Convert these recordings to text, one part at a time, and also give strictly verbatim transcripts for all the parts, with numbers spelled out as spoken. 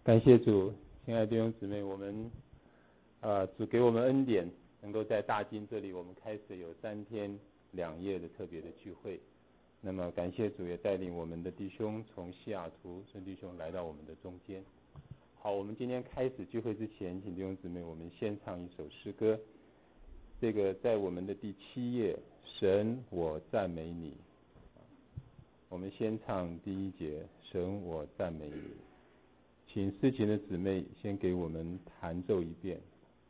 感谢主，亲爱的弟兄姊妹，我们呃主给我们恩典，能够在大经这里，我们开始有三天两夜的特别的聚会。那么感谢主也带领我们的弟兄从西雅图孙弟兄来到我们的中间。好，我们今天开始聚会之前，请弟兄姊妹我们先唱一首诗歌。这个在我们的第七页，神我赞美你。我们先唱第一节，神我赞美你。请司琴的姊妹先给我们弹奏一遍。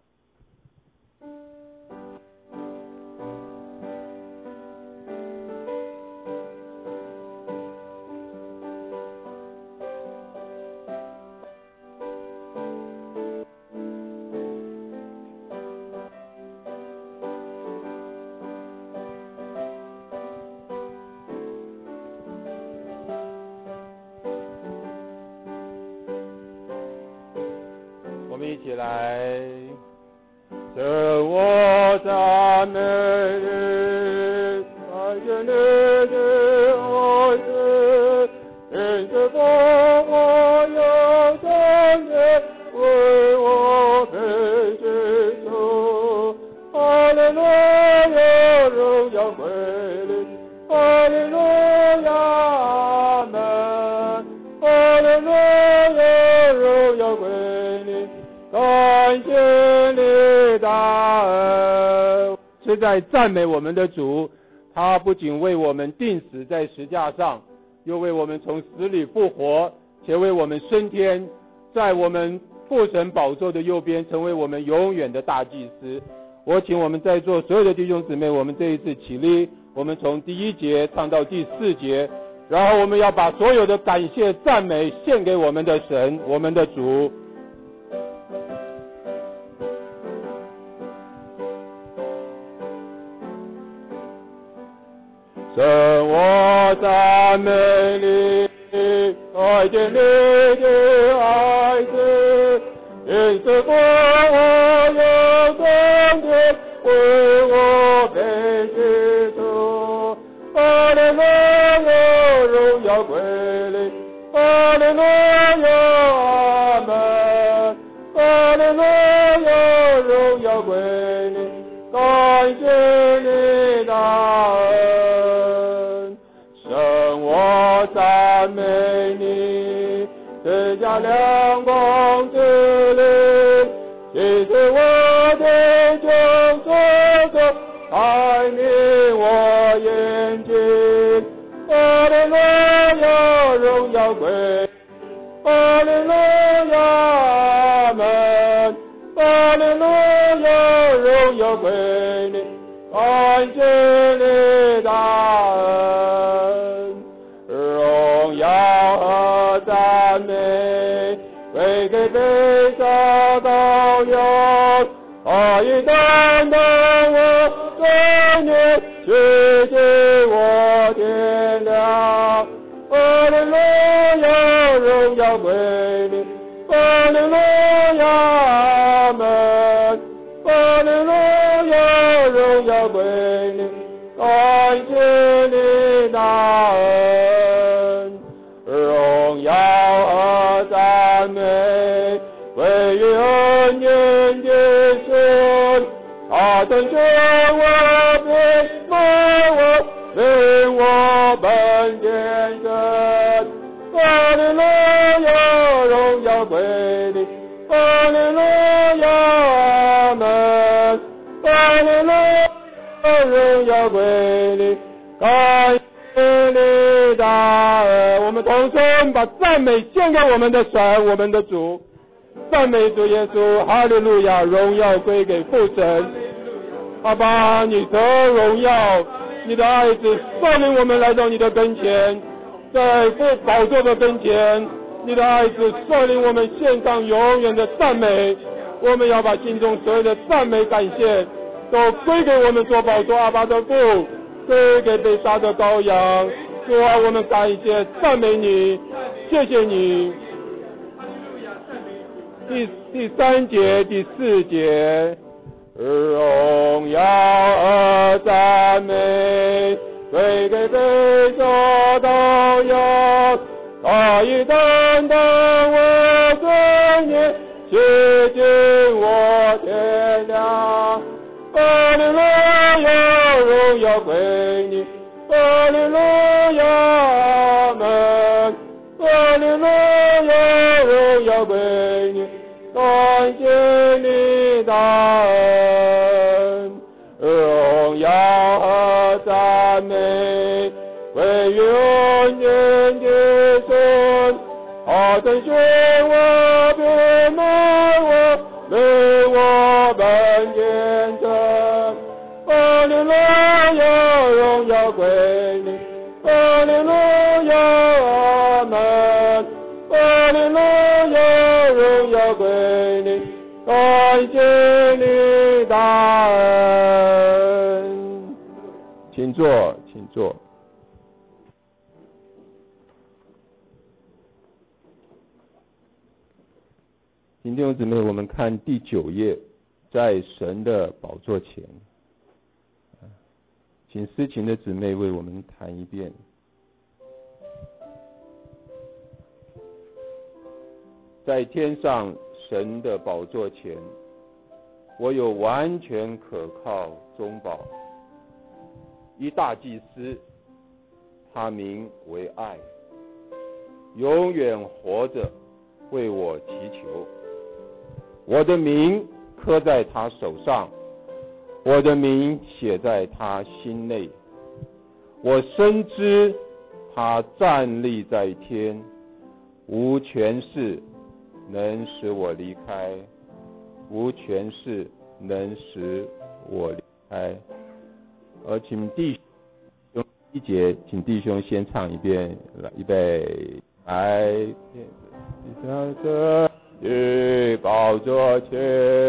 我们一起来，神我赞美你，看见你的爱子，因此把我有圣洁为我被接受。哈利路亚，荣耀归你，哈利路亚，阿门，哈利路亚，荣耀归你。感谢你大恩，是在赞美我们的主。他不仅为我们钉死在石架上，又为我们从死里复活，且为我们升天，在我们父神宝座的右边，成为我们永远的大祭司。我请我们在座所有的弟兄姊妹，我们这一次起立，我们从第一节唱到第四节，然后我们要把所有的感谢赞美献给我们的神，我们的主。神我赞美你，看见你的爱子，因此把我有圣洁为我被接受。哈利路亚，荣耀归你，哈利路亚，阿门，哈利路亚，荣耀归你，感谢你大恩。我赞美你，赐下亮光之灵，其实我的救赎者，开明我眼睛。哈利路亚，荣耀归，哈利路亚，阿门，哈利路亚，荣耀归你，感谢你大恩。荣耀和赞美归给被杀羔羊，他已担当我罪孽，洗净我天良。哈利路亚，荣耀归你，哈利路亚，阿门，哈利路亚，荣耀归你，感谢你大恩。荣耀和赞美归于恩典的神，他曾救我别卖我，令我本天神。哈利路亚，荣耀归你，哈利路亚，阿门，哈利路亚，荣耀归你，感谢你大恩。我们同声把赞美献给我们的神，我们的主。赞美主耶稣，哈利路亚，荣耀归给父神。阿爸，你得荣耀，你的爱子率领我们来到你的跟前，在父宝座的跟前，你的爱子率领我们献上永远的赞美。我们要把心中所有的赞美感谢都归给我们做宝座阿爸的父，归给被杀的羔羊。主啊，我们感谢赞美你，谢谢你。第第三节、第四节，荣耀和赞美归给被杀羔羊，他已担当我罪你，洗净我天良。哈利路亚，荣耀归你，哈利路亚，阿门。哈利路亚，荣耀归你，感谢你大恩，荣耀和赞美归永远的神。他曾选我，并买我，为我本见证。哈利路亚，荣耀归你，哈利路亚，阿门。哈利路亚，荣耀归你，感谢你大恩。请坐，请坐。今天姊妹，我们看第九页，在神的宝座前，请思琴的姊妹为我们弹一遍。在天上神的宝座前，我有完全可靠中保，一大祭司，他名为爱，永远活着为我祈求。我的名刻在他手上，我的名写在他心内。我深知他站立在天，无权势能使我离开，无权势能使我离开。而请弟兄一节，请弟兄先唱一遍，来，预备，来，这与宝座前，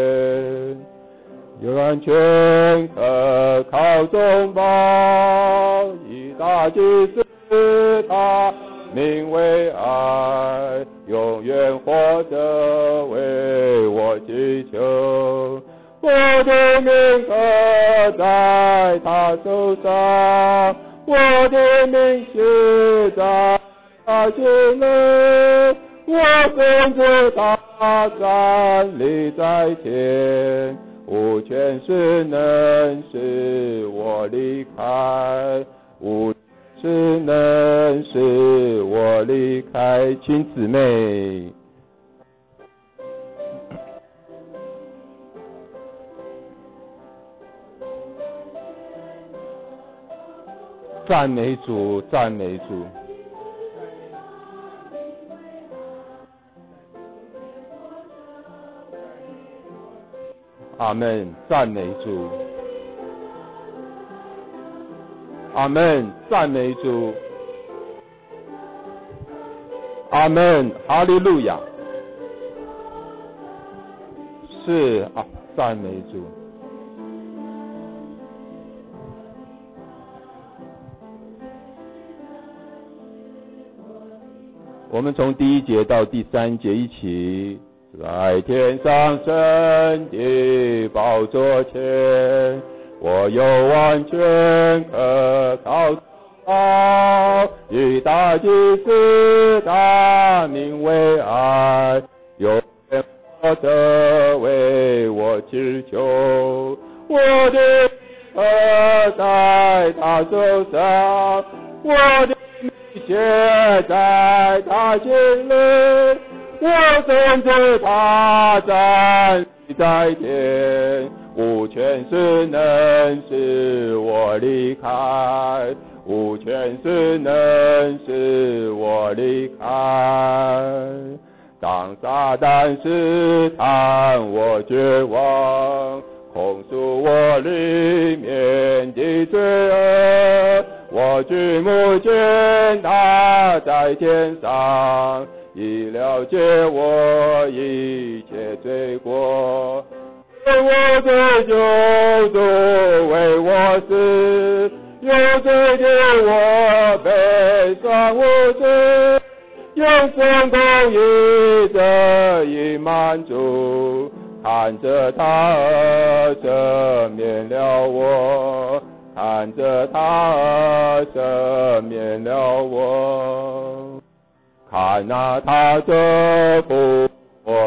有安全可靠中保，以大祭司他名为爱，永远活着为我祈求。我的名刻在他手上，我的名写在他心内。我跟着他站立在天，无权势能使我离开，无权势能使我离开。请姊妹赞美主，赞美主。阿们，赞美主。阿们，赞美主。阿们，哈利路亚。是啊，赞美主。我们从第一节到第三节一起。在天上神的宝座前，我有完全可靠保，以大祭司他名为爱，永远活着为我祈求。我的刻在他手上，我的名写在他心里。我跟着他站立在天，无权势能使我离开，无权势能使我离开。当撒旦试探我绝望，控诉我里面的罪恶，我举目见他在天上，已了解我一切罪过，我的救主为我死，有罪的我悲伤无知，用神公义得以满足，看着他而赦免了我，看着他而赦免了我。看那他这复活高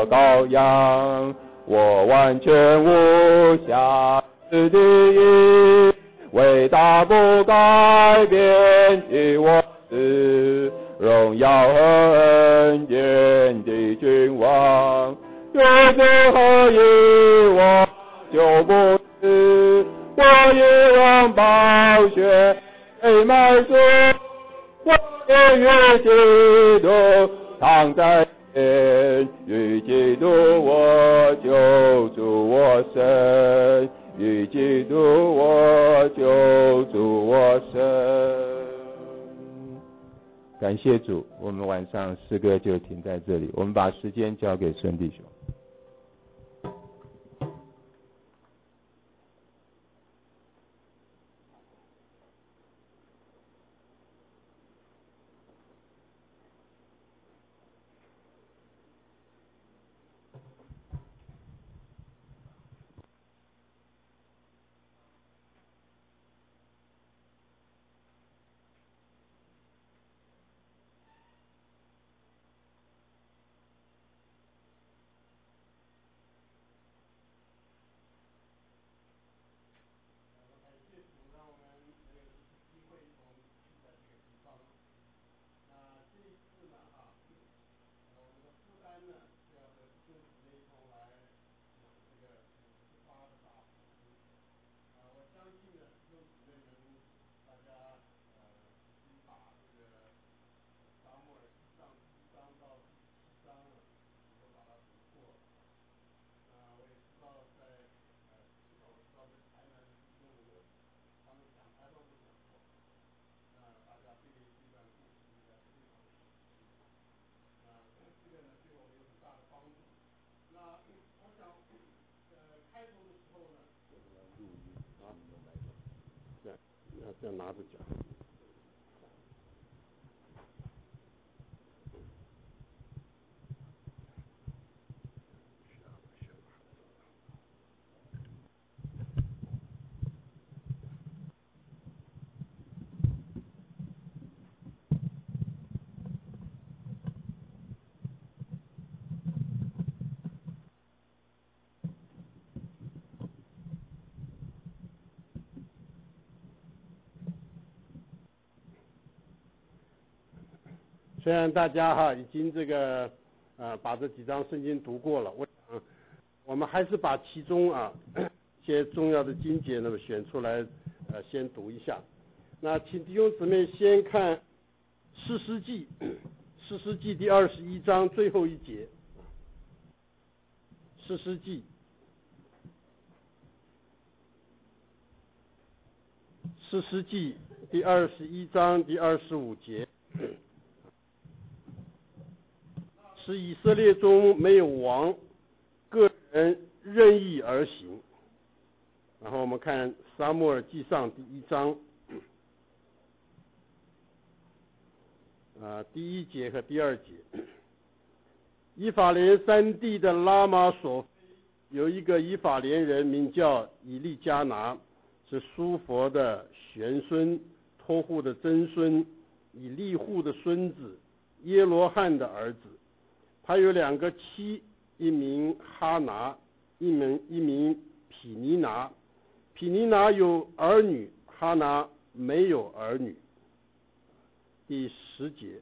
羔羊，我完全无瑕疵的义，伟大不改变的我是荣耀和恩典的君王，有罪何以我就不是，我已用宝血被买赎，我已与基督躺在天，与基督我救主我神，与基督我救主我神。感谢主，我们晚上诗歌就停在这里，我们把时间交给孙弟兄。 这样拿着讲。虽然大家哈已经这个呃把这几章圣经读过了，我想我们还是把其中啊一些重要的经节那么选出来呃先读一下。那请弟兄姊妹先看士师记，士师记第二十一章最后一节。士师记士师记第二十一章第二十五节。是以色列中没有王，个人任意而行。然后我们看撒母耳记上第一章，啊，第一节和第二节。以法莲山地的拉玛索菲有一个以法莲人，名叫以利加拿，是苏佛的玄孙，托户的曾孙，以利户的孙子，耶罗汉的儿子。他有两个妻，一名哈拿，一名一名毗尼拿。毗尼拿有儿女，哈拿没有儿女。第十节，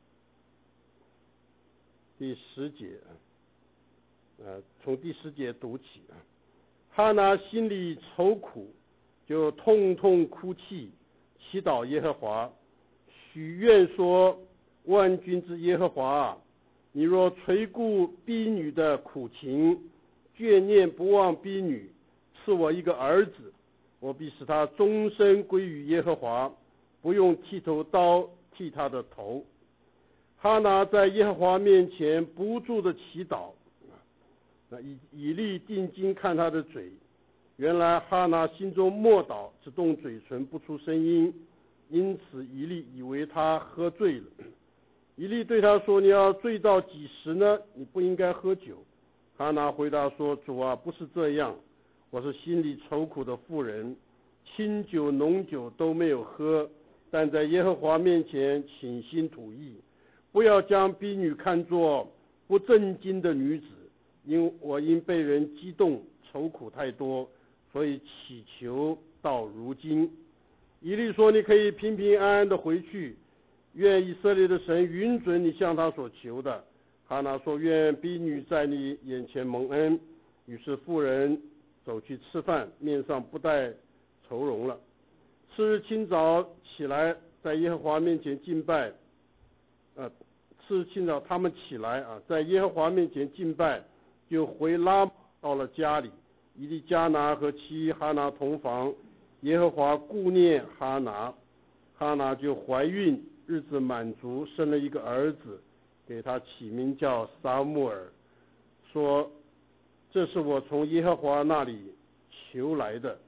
第十节，呃，从第十节读起啊。哈拿心里愁苦，就痛痛哭泣，祈祷耶和华，许愿说：万军之耶和华啊，你若垂顾婢女的苦情，眷念不忘婢女，赐我一个儿子，我必使他终身归于耶和华，不用剃头刀剃他的头。哈拿在耶和华面前不住的祈祷，那以以利定睛看他的嘴，原来哈拿心中默祷，只动嘴唇不出声音，因此以利以为他喝醉了。以利对他说：你要醉到几时呢？你不应该喝酒。哈拿回答说：主啊，不是这样，我是心里愁苦的妇人，清酒浓酒都没有喝，但在耶和华面前倾心吐意，不要将婢女看作不正经的女子， 因我因被人激动，愁苦太多，所以祈求到如今。以利说，你可以平平安安的回去，愿以色列的神允准你向他所求的。哈拿说，愿婢女在你眼前蒙恩。于是妇人走去吃饭，面上不带愁容了。次日清早起来，在耶和华面前敬拜。呃，次日清早他们起来啊，在耶和华面前敬拜，就回拉玛到了家里。以利加拿和妻哈拿同房，耶和华顾念哈拿，哈拿就怀孕，日子满足，生了一个儿子，给他起名叫撒母耳，说这是我从耶和华那里求来的。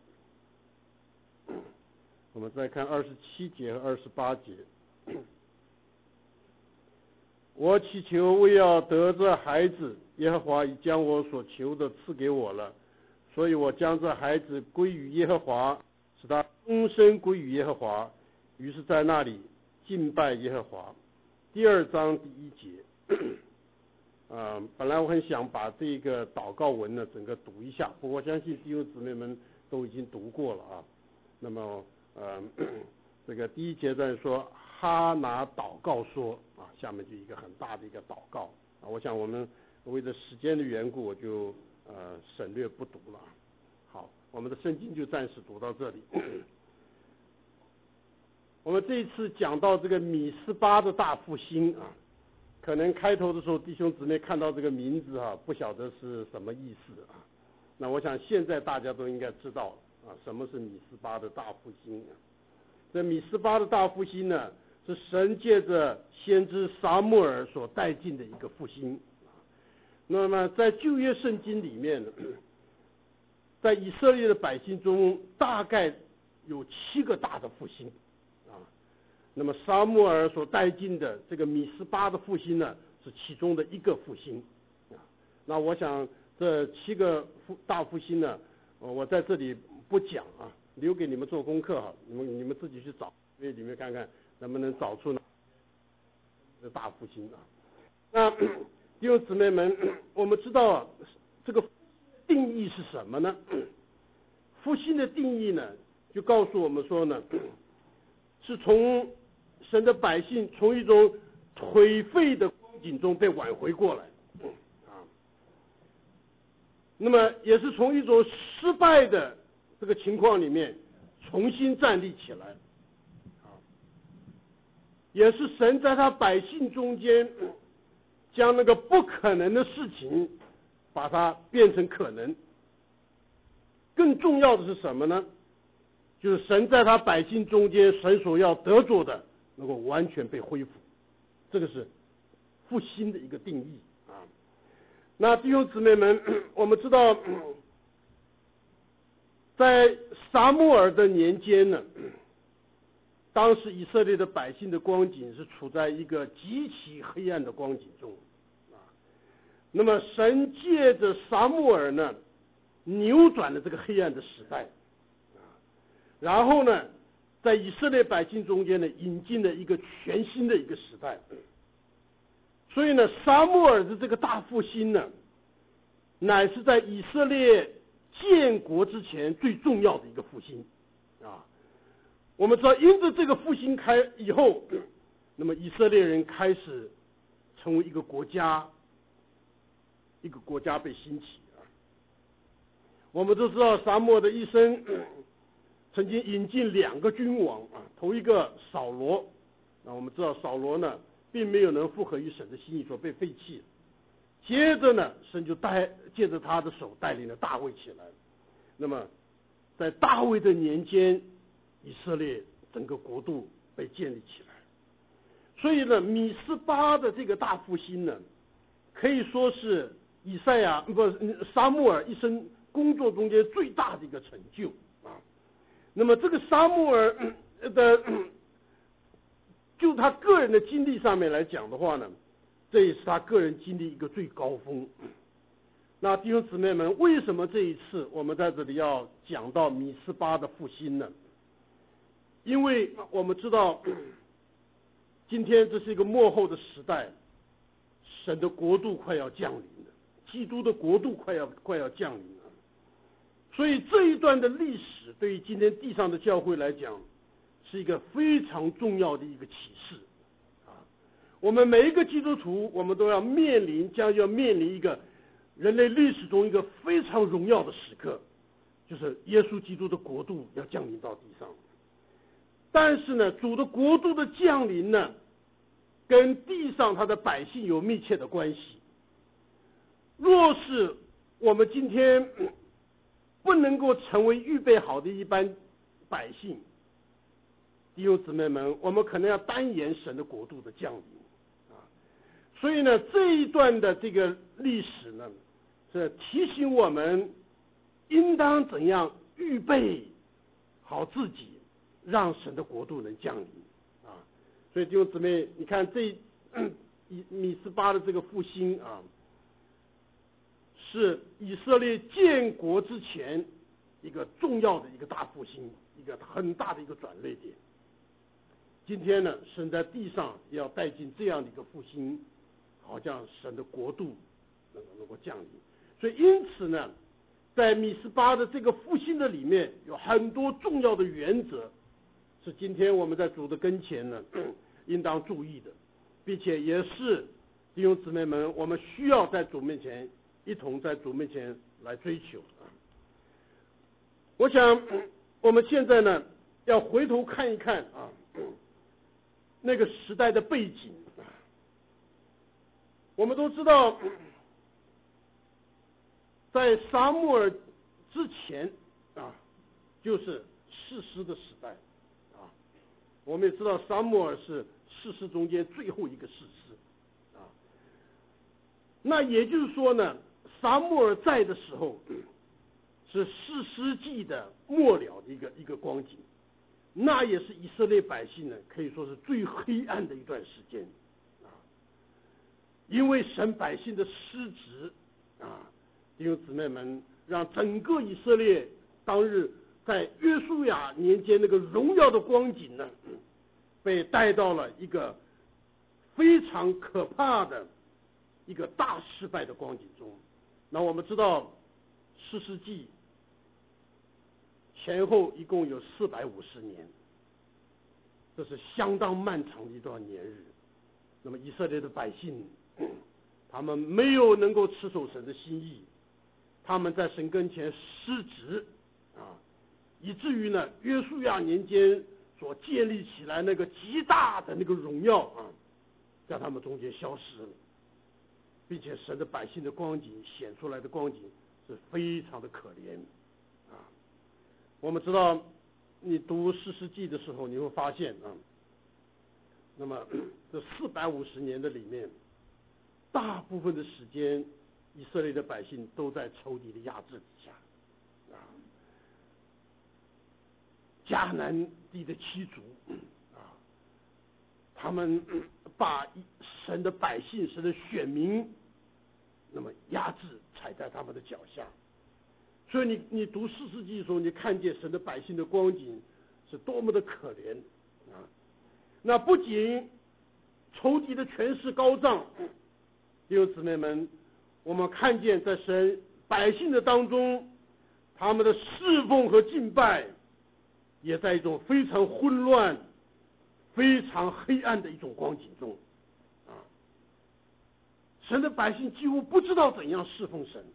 我们再看二十七节和二十八节。我祈求为要得这孩子，耶和华已将我所求的赐给我了，所以我将这孩子归于耶和华，使他终身归于耶和华。于是在那里敬拜耶和华。第二章第一节。呃，本来我很想把这个祷告文呢整个读一下，不过我相信弟兄姊妹们都已经读过了啊。那么呃，这个第一节在说哈拿祷告说啊，下面就一个很大的一个祷告啊。我想我们为了时间的缘故，我就呃省略不读了。好，我们的圣经就暂时读到这里。我们这一次讲到这个米斯巴的大复兴啊，可能开头的时候弟兄姊妹看到这个名字啊，不晓得是什么意思啊。那我想现在大家都应该知道啊，什么是米斯巴的大复兴啊？这米斯巴的大复兴呢，是神借着先知撒母耳所带进的一个复兴。那么在旧约圣经里面，在以色列的百姓中，大概有七个大的复兴啊。那么撒母耳所带进的这个米斯巴的复兴呢，是其中的一个复兴啊。那我想这七个复大复兴呢，我在这里不讲啊，留给你们做功课哈，你们你们自己去找，因为里面看看能不能找出呢大复兴啊。那弟兄姊妹们，我们知道啊，这个定义是什么呢？复兴的定义呢，就告诉我们说呢，是从神的百姓从一种颓废的光景中被挽回过来啊，那么也是从一种失败的这个情况里面重新站立起来啊，也是神在他百姓中间将那个不可能的事情把它变成可能。更重要的是什么呢？就是神在他百姓中间，神所要得着的能够完全被恢复，这个是复兴的一个定义啊。那弟兄姊妹们，我们知道，在撒母耳的年间呢，当时以色列的百姓的光景是处在一个极其黑暗的光景中啊。那么神借着撒母耳呢，扭转了这个黑暗的时代啊，然后呢，在以色列百姓中间呢，引进了一个全新的一个时代。所以呢，撒母耳的这个大复兴呢，乃是在以色列建国之前最重要的一个复兴啊。我们知道，因着这个复兴开以后，那么以色列人开始成为一个国家，一个国家被兴起啊。我们都知道，撒母耳的一生曾经引进两个君王啊，头一个扫罗，那我们知道扫罗呢，并没有能符合于神的心意，所被废弃。接着呢，神就带借着他的手带领了大卫起来。那么，在大卫的年间，以色列整个国度被建立起来。所以呢，米斯巴的这个大复兴呢，可以说是以赛亚不撒母耳一生工作中间最大的一个成就啊。那么这个撒母耳的，就他个人的经历上面来讲的话呢，这也是他个人经历一个最高峰。那弟兄姊妹们，为什么这一次我们在这里要讲到米斯巴的复兴呢？因为我们知道，今天这是一个末后的时代，神的国度快要降临了， 基督的国度快要快要降临了。所以这一段的历史对于今天地上的教会来讲，是一个非常重要的一个启示啊！我们每一个基督徒，我们都要面临将要面临一个人类历史中一个非常荣耀的时刻，就是耶稣基督的国度要降临到地上。但是呢，主的国度的降临呢，跟地上他的百姓有密切的关系。若是我们今天不能够成为预备好的一般百姓，弟兄姊妹们，我们可能要单言神的国度的降临啊。所以呢，这一段的这个历史呢，是提醒我们应当怎样预备好自己，让神的国度能降临啊。所以弟兄姊妹，你看这以米斯巴的这个复兴啊，是以色列建国之前一个重要的一个大复兴，一个很大的一个转捩点。今天呢，神在地上要带进这样的一个复兴，好像神的国度能够能够降临。所以因此呢，在米斯巴的这个复兴的里面，有很多重要的原则，是今天我们在主的跟前呢应当注意的，并且也是弟兄姊妹们，我们需要在主面前一同在主面前来追求啊。我想我们现在呢，要回头看一看啊，那个时代的背景啊。我们都知道，在撒母耳之前啊，就是士师的时代啊。我们也知道撒母耳是士师中间最后一个士师啊。那也就是说呢，撒母耳在的时候，是士师记的末了的一个一个光景，那也是以色列百姓呢，可以说是最黑暗的一段时间啊。因为神百姓的失职啊，弟兄姊妹们，让整个以色列当日在约书亚年间那个荣耀的光景呢，被带到了一个非常可怕的一个大失败的光景中。那我们知道士师记前后一共有四百五十年，这是相当漫长的一段年日。那么以色列的百姓，他们没有能够持守神的心意，他们在神跟前失职啊，以至于呢约书亚年间所建立起来那个极大的那个荣耀啊，在他们中间消失了，并且神的百姓的光景显出来的光景是非常的可怜啊。我们知道，你读士师记的时候，你会发现啊，那么这四百五十年的里面，大部分的时间，以色列的百姓都在仇敌的压制之下啊。迦南地的七族啊，他们把神的百姓、神的选民，那么压制踩在他们的脚下。所以你你读士师记的时候，你看见神的百姓的光景是多么的可怜啊！那不仅仇敌的权势高涨，弟兄姊妹们，我们看见在神百姓的当中，他们的侍奉和敬拜，也在一种非常混乱、非常黑暗的一种光景中啊！神的百姓几乎不知道怎样侍奉神。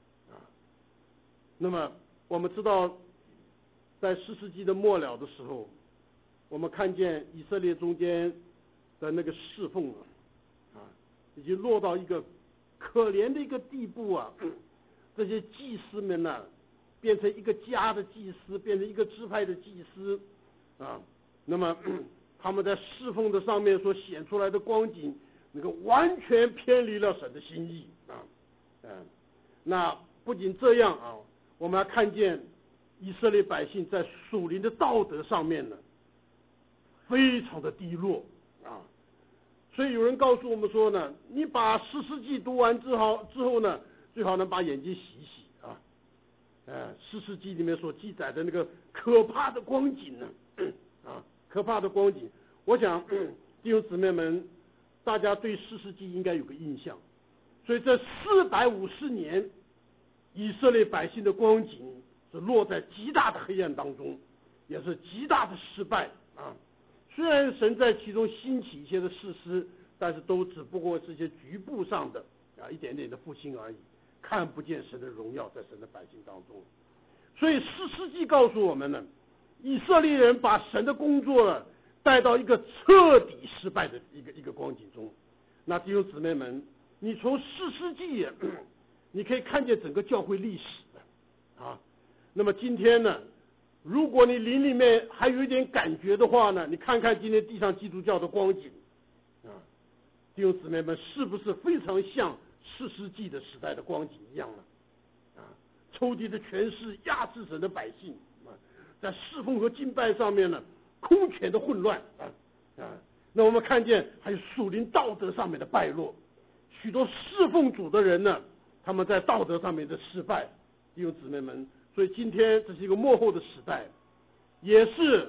那么我们知道，在士师记的末了的时候，我们看见以色列中间的那个侍奉啊，啊，已经落到一个可怜的一个地步啊。这些祭司们呢、啊，变成一个家的祭司，变成一个支派的祭司啊。那么他们在侍奉的上面所显出来的光景，那个完全偏离了神的心意啊。嗯，那不仅这样啊。我们还看见以色列百姓在属灵的道德上面呢，非常的低落啊。所以有人告诉我们说呢，你把士师记读完之后之后呢，最好能把眼睛洗一洗啊。呃，士师记里面所记载的那个可怕的光景呢，啊，可怕的光景，我想弟兄姊妹们，大家对士师记应该有个印象。 所以这四百五十年，以色列百姓的光景是落在极大的黑暗当中，也是极大的失败啊。虽然神在其中兴起一些的士师，但是都只不过是一些局部上的啊一点点的复兴而已，看不见神的荣耀在神的百姓当中。所以士师记告诉我们呢，以色列人把神的工作了带到一个彻底失败的一个一个光景中。那弟兄姊妹们，你从士师记你可以看见整个教会历史的啊。那么今天呢，如果你灵里面还有一点感觉的话呢，你看看今天地上基督教的光景啊，弟兄姊妹们，是不是非常像士师记的时代的光景一样呢？啊，仇敌的权势压制神的百姓啊，在侍奉和敬拜上面呢，空前的混乱啊啊。那我们看见还有属灵道德上面的败落，许多侍奉主的人呢，他们在道德上面的失败，弟兄姊妹们。所以今天这是一个末后的时代，也是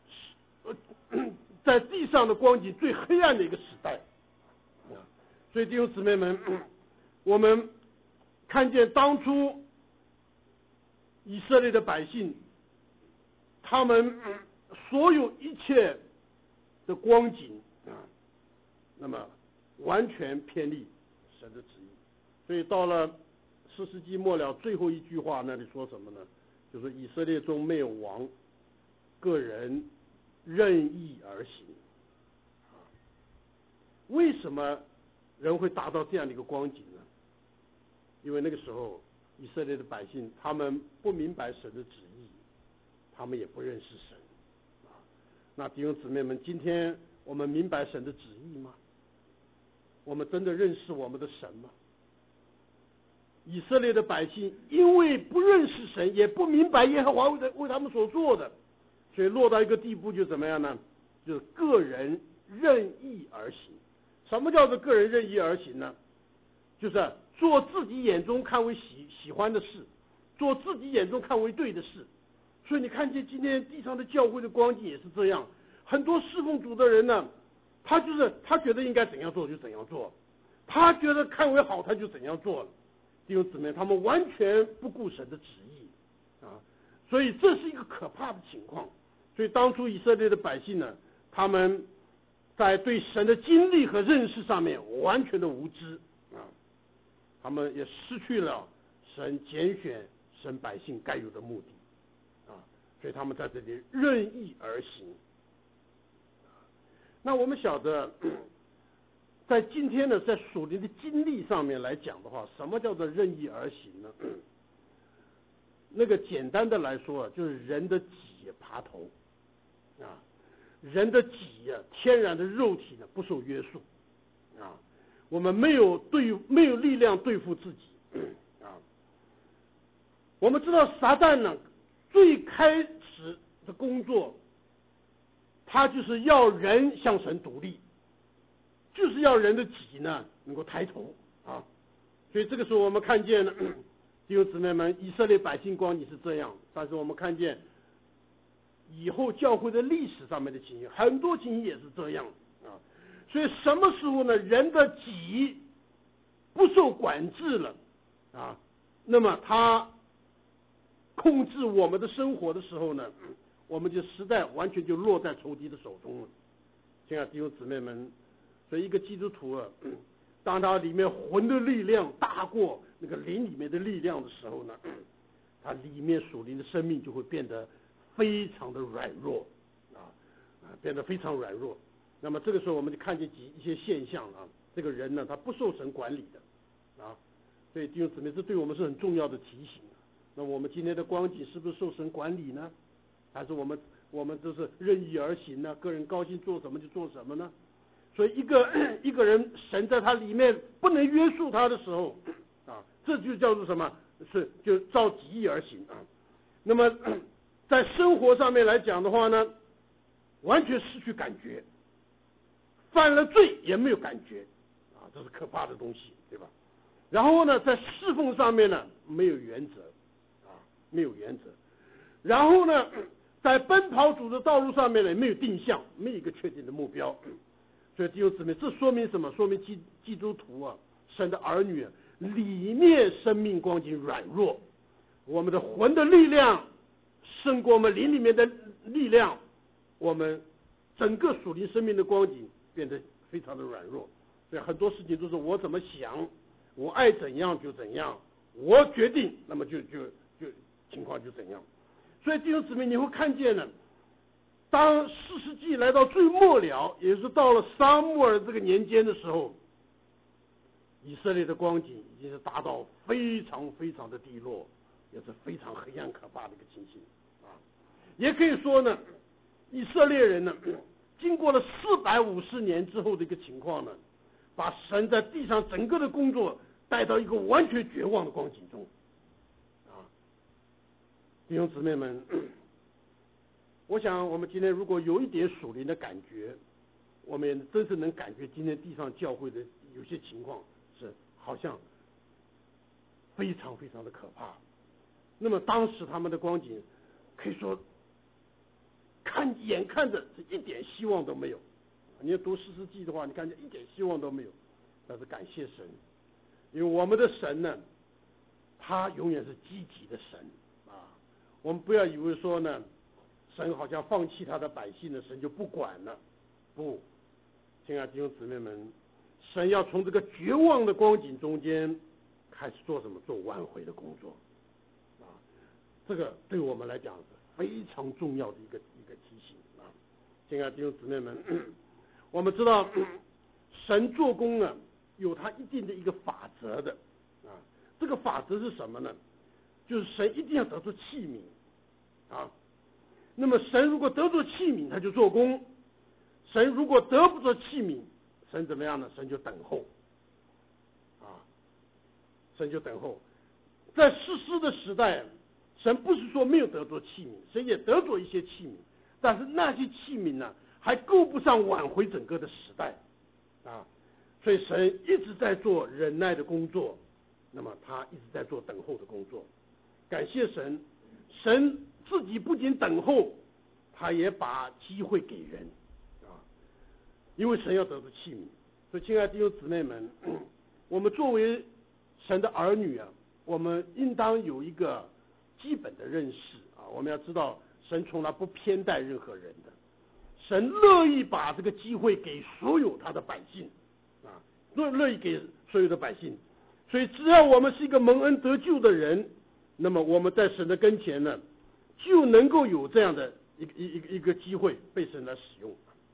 在地上的光景最黑暗的一个时代。所以弟兄姊妹们，我们看见当初以色列的百姓，他们所有一切的光景啊，那么完全偏离神的旨意。所以到了士师记末了最后一句话那里说什么呢？就是以色列中没有王，个人任意而行。为什么人会达到这样的一个光景呢？因为那个时候以色列的百姓他们不明白神的旨意，他们也不认识神。那弟兄姊妹们，今天我们明白神的旨意吗？我们真的认识我们的神吗？以色列的百姓因为不认识神，也不明白耶和华为为他们所做的，所以落到一个地步，就怎么样呢？就是个人任意而行。什么叫做个人任意而行呢？就是做自己眼中看为喜喜欢的事，做自己眼中看为对的事。所以你看见今天地上的教会的光景也是这样，很多侍奉主的人呢，他就是他觉得应该怎样做就怎样做，他觉得看为好他就怎样做了。弟兄姊妹，他们完全不顾神的旨意啊，所以这是一个可怕的情况。所以当初以色列的百姓呢，他们在对神的经历和认识上面完全的无知啊，他们也失去了神拣选神百姓该有的目的啊，所以他们在这里任意而行。那我们晓得，在今天呢，在属灵的经历上面来讲的话，什么叫做任意而行呢？那个简单的来说，就是人的己爬头啊，人的己啊，天然的肉体呢不受约束啊，我们没有对没有力量对付自己啊。我们知道撒旦呢，最开始的工作，他就是要人向神独立。就是要人的己呢能够抬头啊，所以这个时候我们看见了弟兄姊妹们，以色列百姓光景是这样，但是我们看见以后教会的历史上面的情形，很多情形也是这样啊。所以什么时候呢，人的己不受管制了啊，那么他控制我们的生活的时候呢，我们就实在完全就落在仇敌的手中了。亲爱的弟兄姊妹们，所以一个基督徒啊，当他里面魂的力量大过那个灵里面的力量的时候呢，他里面属灵的生命就会变得非常的软弱啊啊，变得非常软弱。那么这个时候我们就看见几一些现象啊，这个人呢他不受神管理的啊，所以弟兄姊妹，这对我们是很重要的提醒。那我们今天的光景是不是受神管理呢？还是我们我们都是任意而行呢？个人高兴做什么就做什么呢？所以一个一个人，神在他里面不能约束他的时候，啊，这就叫做什么？是就照己意而行啊。那么在生活上面来讲的话呢，完全失去感觉，犯了罪也没有感觉，啊，这是可怕的东西，对吧？然后呢，在侍奉上面呢，没有原则，啊，没有原则。然后呢，在奔跑主的道路上面呢，没有定向，没有一个确定的目标。所以弟兄姊妹，这说明什么？说明基基督徒啊， 神的儿女里面生命光景软弱，我们的魂的力量胜过我们灵里面的力量，我们整个属灵生命的光景变得非常的软弱。所以很多事情都是我怎么想，我爱怎样就怎样，我决定，那么就就就情况就怎样。所以弟兄姊妹，你会看见呢，当四世纪来到最末了，也就是到了撒母耳这个年间的时候，以色列的光景已经是达到非常非常的低落，也是非常黑暗可怕的一个情形啊。也可以说呢，以色列人呢，经过了四百五十年之后的一个情况呢，把神在地上整个的工作带到一个完全绝望的光景中啊。弟兄姊妹们，我想我们今天如果有一点属灵的感觉，我们也真是能感觉今天地上教会的有些情况是好像非常非常的可怕。那么当时他们的光景可以说看眼看着是一点希望都没有。你要读四世纪的话，你看见一点希望都没有。但是感谢神，因为我们的神呢，他永远是积极的神啊。我们不要以为说呢，神好像放弃他的百姓呢，神就不管了。不，亲爱的弟兄姊妹们，神要从这个绝望的光景中间开始做什么？做挽回的工作啊。这个对我们来讲是非常重要的一个一个提醒啊。亲爱的弟兄姊妹们，我们知道神做工呢，有他一定的一个法则的啊。这个法则是什么呢？就是神一定要得出器皿啊。那么神如果得着器皿，他就做工；神如果得不着器皿，神怎么样呢？神就等候啊，神就等候。在士师的时代，神不是说没有得着器皿，神也得着一些器皿，但是那些器皿呢，还够不上挽回整个的时代啊。所以神一直在做忍耐的工作，那么他一直在做等候的工作。感谢神，神自己不仅等候，他也把机会给人啊，因为神要得着器皿。所以亲爱的弟兄姊妹们，我们作为神的儿女啊，我们应当有一个基本的认识啊。我们要知道，神从来不偏待任何人的，神乐意把这个机会给所有他的百姓啊，乐乐意给所有的百姓。所以只要我们是一个蒙恩得救的人，那么我们在神的跟前呢，就能够有这样的一个一个一个机会被神来使用。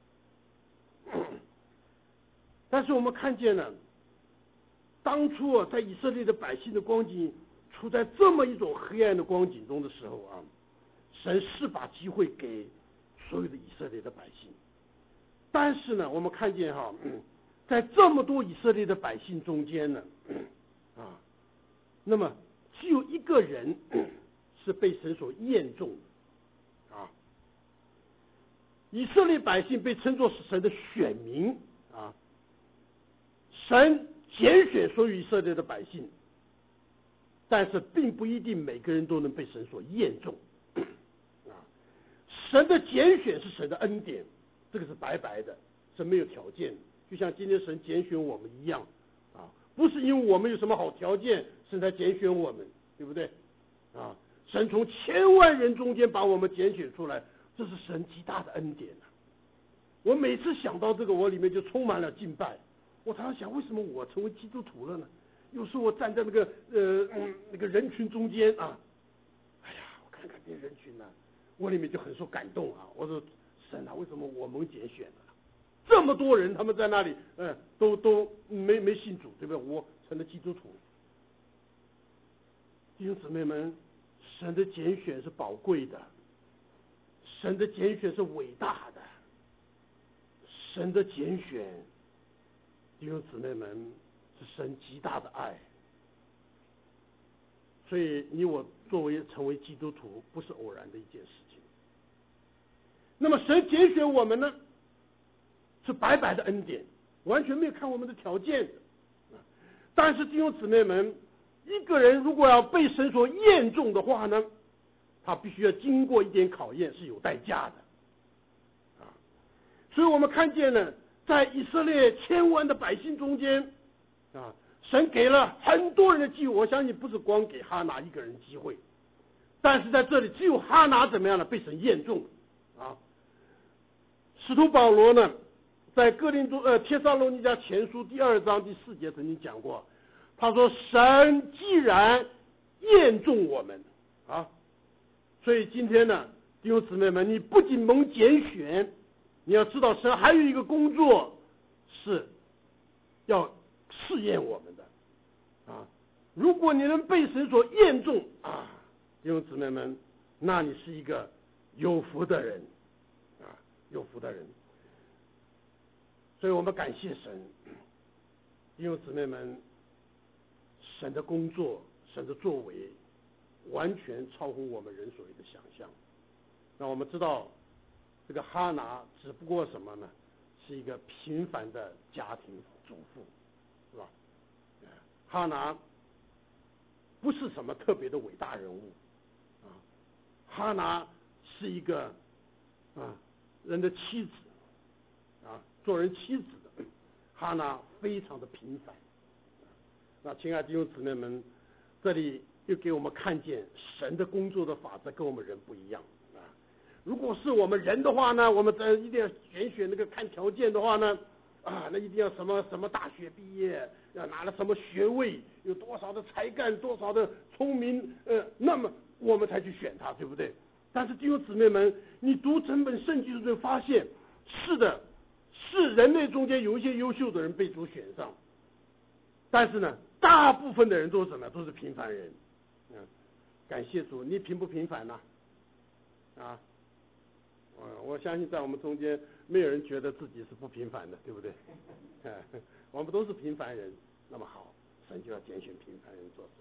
但是我们看见呢，当初啊，在以色列的百姓的光景处在这么一种黑暗的光景中的时候啊，神是把机会给所有的以色列的百姓。但是呢，我们看见哈，在这么多以色列的百姓中间呢，啊，那么只有一个人是被神所验中的啊。以色列百姓被称作是神的选民啊，神拣选所有以色列的百姓，但是并不一定每个人都能被神所验中啊。神的拣选是神的恩典，这个是白白的，是没有条件的，就像今天神拣选我们一样啊，不是因为我们有什么好条件神才拣选我们，对不对啊？神从千万人中间把我们拣选出来，这是神极大的恩典啊。我每次想到这个，我里面就充满了敬拜。我常常想，为什么我成为基督徒了呢？有时候我站在那个呃、嗯、那个人群中间啊，哎呀，我看看这些人群呢、啊，我里面就很受感动啊。我说神啊，为什么我们拣选了？这么多人，他们在那里，嗯，都都没没信主，对不对？我成了基督徒。弟兄姊妹们，神的拣选是宝贵的，神的拣选是伟大的，神的拣选，弟兄姊妹们，是神极大的爱。所以你我作为成为基督徒，不是偶然的一件事情。那么神拣选我们呢，是白白的恩典，完全没有看我们的条件的。但是弟兄姊妹们，一个人如果要被神所验中的话呢，他必须要经过一点考验，是有代价的啊。所以我们看见呢，在以色列千万的百姓中间啊， 神给了很多人的机会，我相信不是光给哈拿一个人机会，但是在这里只有哈拿怎么样呢？被神验中啊。使徒保罗呢，在哥林多呃帖撒罗尼迦前书第二章第四节曾经讲过，他说神既然验中我们啊，所以今天呢，弟兄姊妹们，你不仅蒙拣选，你要知道神还有一个工作是要试验我们的啊。如果你能被神所验中啊，弟兄姊妹们，那你是一个有福的人啊，有福的人。所以我们感谢神，弟兄姊妹们，神的工作，神的作为，完全超乎我们人所有的想象。那我们知道，这个哈拿只不过什么呢？是一个平凡的家庭主妇，是吧？哈拿不是什么特别的伟大人物啊，哈拿是一个啊人的妻子啊，做人妻子的哈拿非常的平凡。那亲爱的弟兄姊妹们，这里又给我们看见神的工作的法则跟我们人不一样啊。如果是我们人的话呢，我们这一定要选选那个看条件的话呢，啊，那一定要什么什么大学毕业，要拿了什么学位，有多少的才干，多少的聪明，呃，那么我们才去选他，对不对？但是弟兄姊妹们，你读整本圣经就会发现，是的，是人类中间有一些优秀的人被主选上，但是呢，大部分的人都是什么？都是平凡人。嗯，感谢主，你平不平凡呢？啊？嗯，我相信在我们中间没有人觉得自己是不平凡的，对不对？哎，我们都是平凡人。那么好，神就要拣选平凡人做事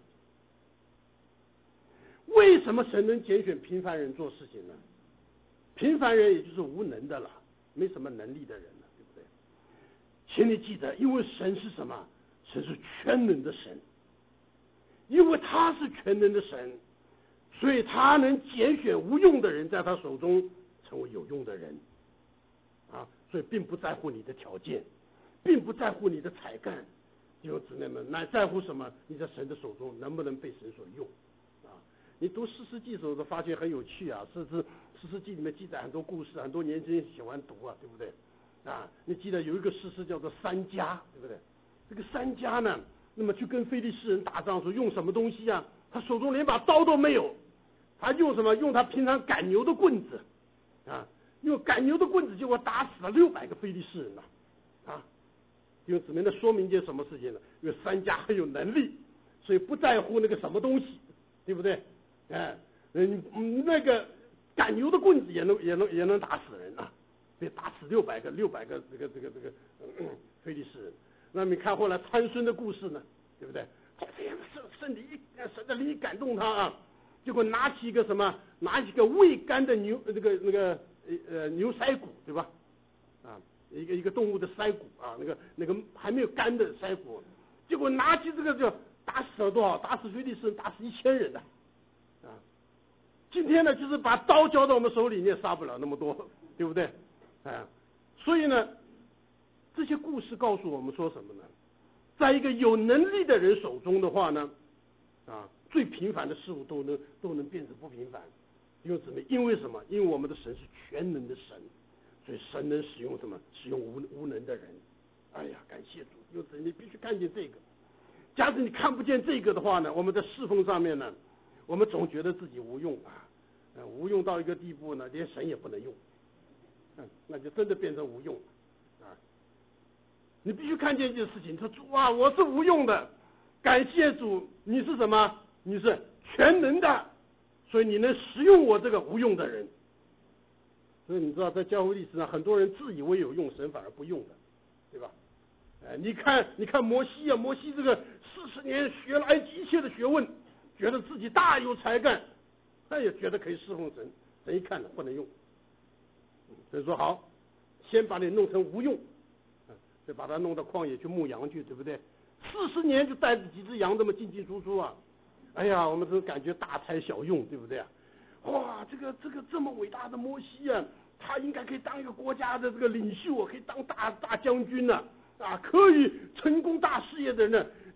情。为什么神能拣选平凡人做事情呢？平凡人也就是无能的了，没什么能力的人了，对不对？请你记得，因为神是什么？神是全能的神，因为他是全能的神，所以他能拣选无用的人在他手中成为有用的人啊，所以并不在乎你的条件，并不在乎你的才干，弟兄姊妹们，乃在乎什么？你在神的手中能不能被神所用啊？你读士师记的时候都发现很有趣啊，士师士师记里面记载很多故事，很多年轻人喜欢读啊，对不对？啊，你记得有一个士师叫做三家，对不对？这个三家呢，那么去跟非利士人打仗的时候用什么东西啊？他手中连把刀都没有，他用什么？用他平常赶牛的棍子啊，用赶牛的棍子，结果打死了六百个非利士人了啊！因为姊妹的说明一件什么事情呢？因为三家很有能力，所以不在乎那个什么东西，对不对？哎，嗯，那个赶牛的棍子也能也能也能打死人啊！被打死六百个六百个这个这个这个嗯非利士人。那你看后来参孙的故事呢，对不对？这样圣圣灵神的灵感动他啊，结果拿起一个什么，拿起一个未干的牛那个那个呃牛腮骨，对吧？啊，一个一个动物的腮骨啊，那个那个还没有干的腮骨，结果拿起这个就打死了多少？打死非利士人，打死一千人的啊！今天呢，就是把刀交到我们手里，你也杀不了那么多，对不对？啊，所以呢。这些故事告诉我们说什么呢？在一个有能力的人手中的话呢，啊，最平凡的事物都能都能变成不平凡。弟兄姊妹，因为什么？因为我们的神是全能的神，所以神能使用什么？使用无无能的人。哎呀，感谢主！弟兄姊妹，你必须看见这个。假如你看不见这个的话呢，我们在侍奉上面呢，我们总觉得自己无用啊，呃，无用到一个地步呢，连神也不能用，嗯，那就真的变成无用。你必须看见一件事情，说主啊，我是无用的，感谢主，你是什么？你是全能的，所以你能使用我这个无用的人。所以你知道，在教会历史上，很多人自以为有用，神反而不用的，对吧？哎，你看，你看摩西啊，摩西这个四十年学了埃及一切的学问，觉得自己大有才干，他也觉得可以侍奉神，神一看呢，不能用，所以说好，先把你弄成无用。就把他弄到旷野去牧羊去，对不对？四十年就带着几只羊这么进进出出啊！哎呀，我们都感觉大材小用，对不对啊？哇，这个这个这么伟大的摩西啊，他应该可以当一个国家的这个领袖，可以当大大将军呢，啊，可以成功大事业的人呢，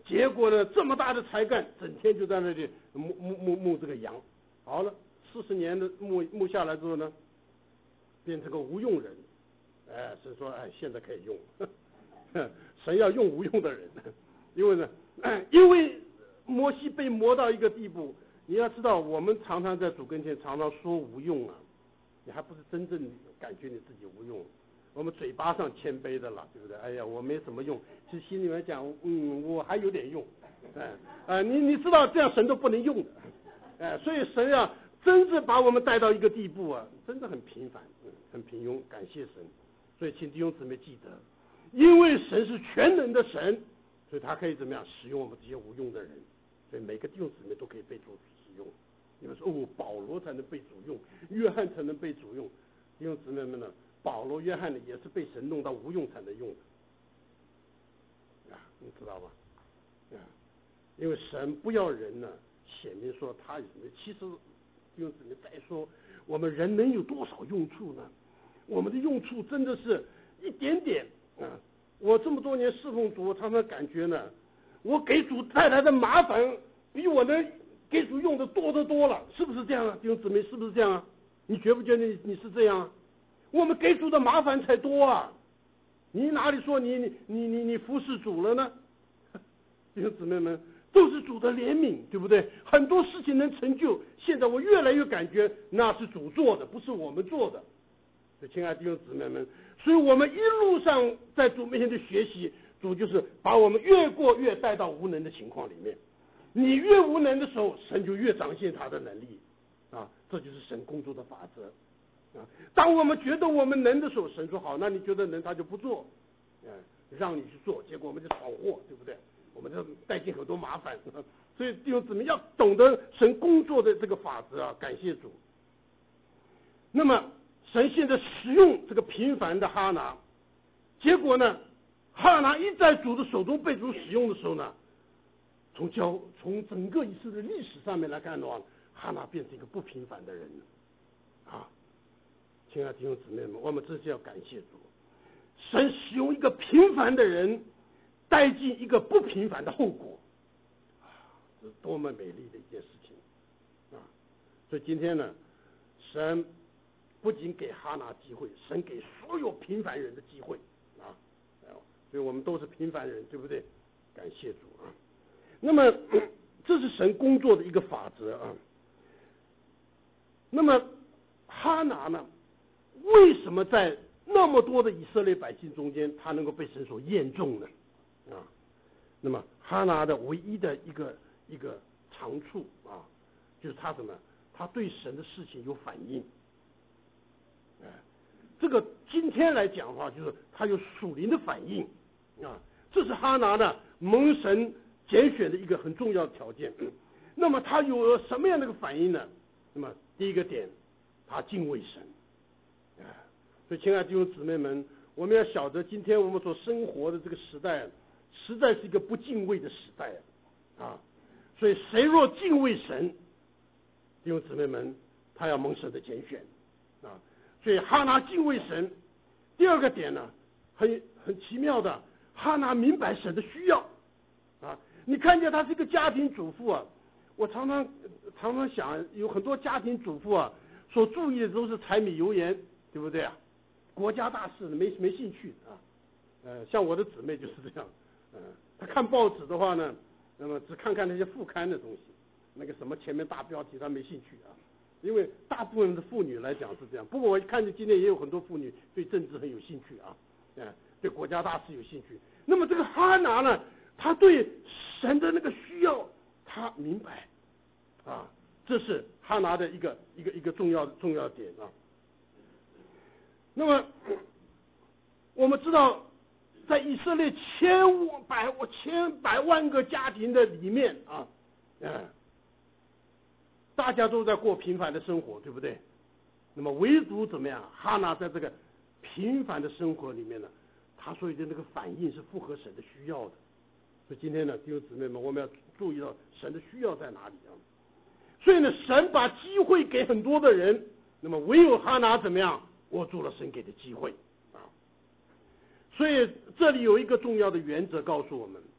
结果呢，这么大的才干，整天就在那里牧牧牧牧这个羊。好了，四十年的牧牧下来之后呢，变成个无用人。哎，神说，哎，现在可以用。神要用无用的人，因为呢，因为摩西被磨到一个地步。你要知道，我们常常在主跟前常常说无用啊，你还不是真正感觉你自己无用。我们嘴巴上谦卑的了，对不对？哎呀，我没什么用，其实心里面讲，嗯，我还有点用。哎，啊、呃，你你知道这样神都不能用的。哎，所以神啊，真正把我们带到一个地步啊，真的很平凡，嗯，很平庸。感谢神。所以请弟兄姊妹记得，因为神是全能的神，所以他可以怎么样使用我们这些无用的人。所以每个弟兄姊妹都可以被主使用。你们说哦，保罗才能被主用，约翰才能被主用。弟兄姊妹们呢，保罗、约翰呢也是被神弄到无用才能用的。啊，你知道吗？啊，因为神不要人呢，显明说他有什么。其实弟兄姊妹再说，我们人能有多少用处呢？我们的用处真的是一点点啊！我这么多年侍奉主，我常常感觉呢，我给主带来的麻烦比我能给主用的多得多了，是不是这样啊？弟兄姊妹，是不是这样啊？你觉不觉得你是这样啊？我们给主的麻烦才多啊！你哪里说你你你你你服侍主了呢？弟兄姊妹们，都是主的怜悯，对不对？很多事情能成就，现在我越来越感觉那是主做的，不是我们做的。亲爱的弟兄姊妹们，所以我们一路上在主面前的学习，主就是把我们越过越带到无能的情况里面。你越无能的时候，神就越彰显他的能力啊，这就是神工作的法则啊。当我们觉得我们能的时候，神说好，那你觉得能，他就不做，嗯、啊，让你去做，结果我们就闯祸，对不对？我们就带进很多麻烦。啊、所以弟兄姊妹要懂得神工作的这个法则啊，感谢主。那么神现在使用这个平凡的哈拿，结果呢，哈拿一在主的手中被主使用的时候呢，从教从整个以色列历史上面来看的话，哈拿变成一个不平凡的人了啊！亲爱的弟兄姊妹们，我们真是要感谢主，神使用一个平凡的人，带进一个不平凡的后果啊！这是多么美丽的一件事情啊！所以今天呢，神不仅给哈拿机会，神给所有平凡人的机会啊！所以我们都是平凡人，对不对？感谢主啊！那么这是神工作的一个法则啊。那么哈拿呢，为什么在那么多的以色列百姓中间，他能够被神所验中呢？啊，那么哈拿的唯一的一个一个长处啊，就是他什么？他对神的事情有反应。哎，这个今天来讲的话，就是他有属灵的反应啊，这是哈拿的蒙神拣选的一个很重要的条件。那么他有了什么样的一个反应呢？那么第一个点，他敬畏神。哎，所以亲爱的弟兄姊妹们，我们要晓得，今天我们所生活的这个时代，实在是一个不敬畏的时代啊。所以谁若敬畏神，弟兄姊妹们，他要蒙神的拣选啊。所以哈拿敬畏神。第二个点呢，很很奇妙的，哈拿明白神的需要啊。你看见她是一个家庭主妇啊，我常常常常想，有很多家庭主妇啊，所注意的都是柴米油盐，对不对啊？国家大事没没兴趣啊。呃，像我的姊妹就是这样，呃，她看报纸的话呢，那么只看看那些副刊的东西，那个什么前面大标题她没兴趣啊。因为大部分的妇女来讲是这样，不过我看见今天也有很多妇女对政治很有兴趣啊，嗯，对国家大事有兴趣。那么这个哈拿呢，他对神的那个需要，他明白，啊，这是哈拿的一个一个一个重要重要点啊。那么我们知道，在以色列千百千百万个家庭的里面啊，嗯。大家都在过平凡的生活，对不对？那么唯独怎么样？哈拿在这个平凡的生活里面呢，他所以的那个反应是符合神的需要的。所以今天呢，弟兄姊妹们，我们要注意到神的需要在哪里啊？所以呢，神把机会给很多的人，那么唯有哈拿怎么样握住了神给的机会啊？所以这里有一个重要的原则告诉我们：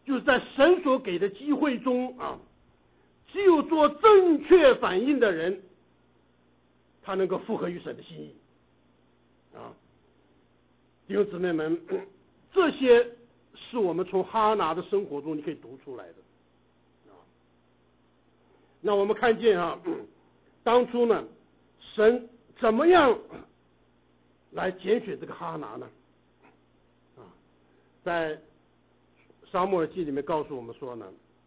就是在神所给的机会中啊，只有做正确反应的人，他能够符合于神的心意啊。弟兄姊妹们，这些是我们从哈拿的生活中你可以读出来的啊。那我们看见啊，当初呢，神怎么样来拣选这个哈拿呢？啊，在撒母耳记里面告诉我们说呢，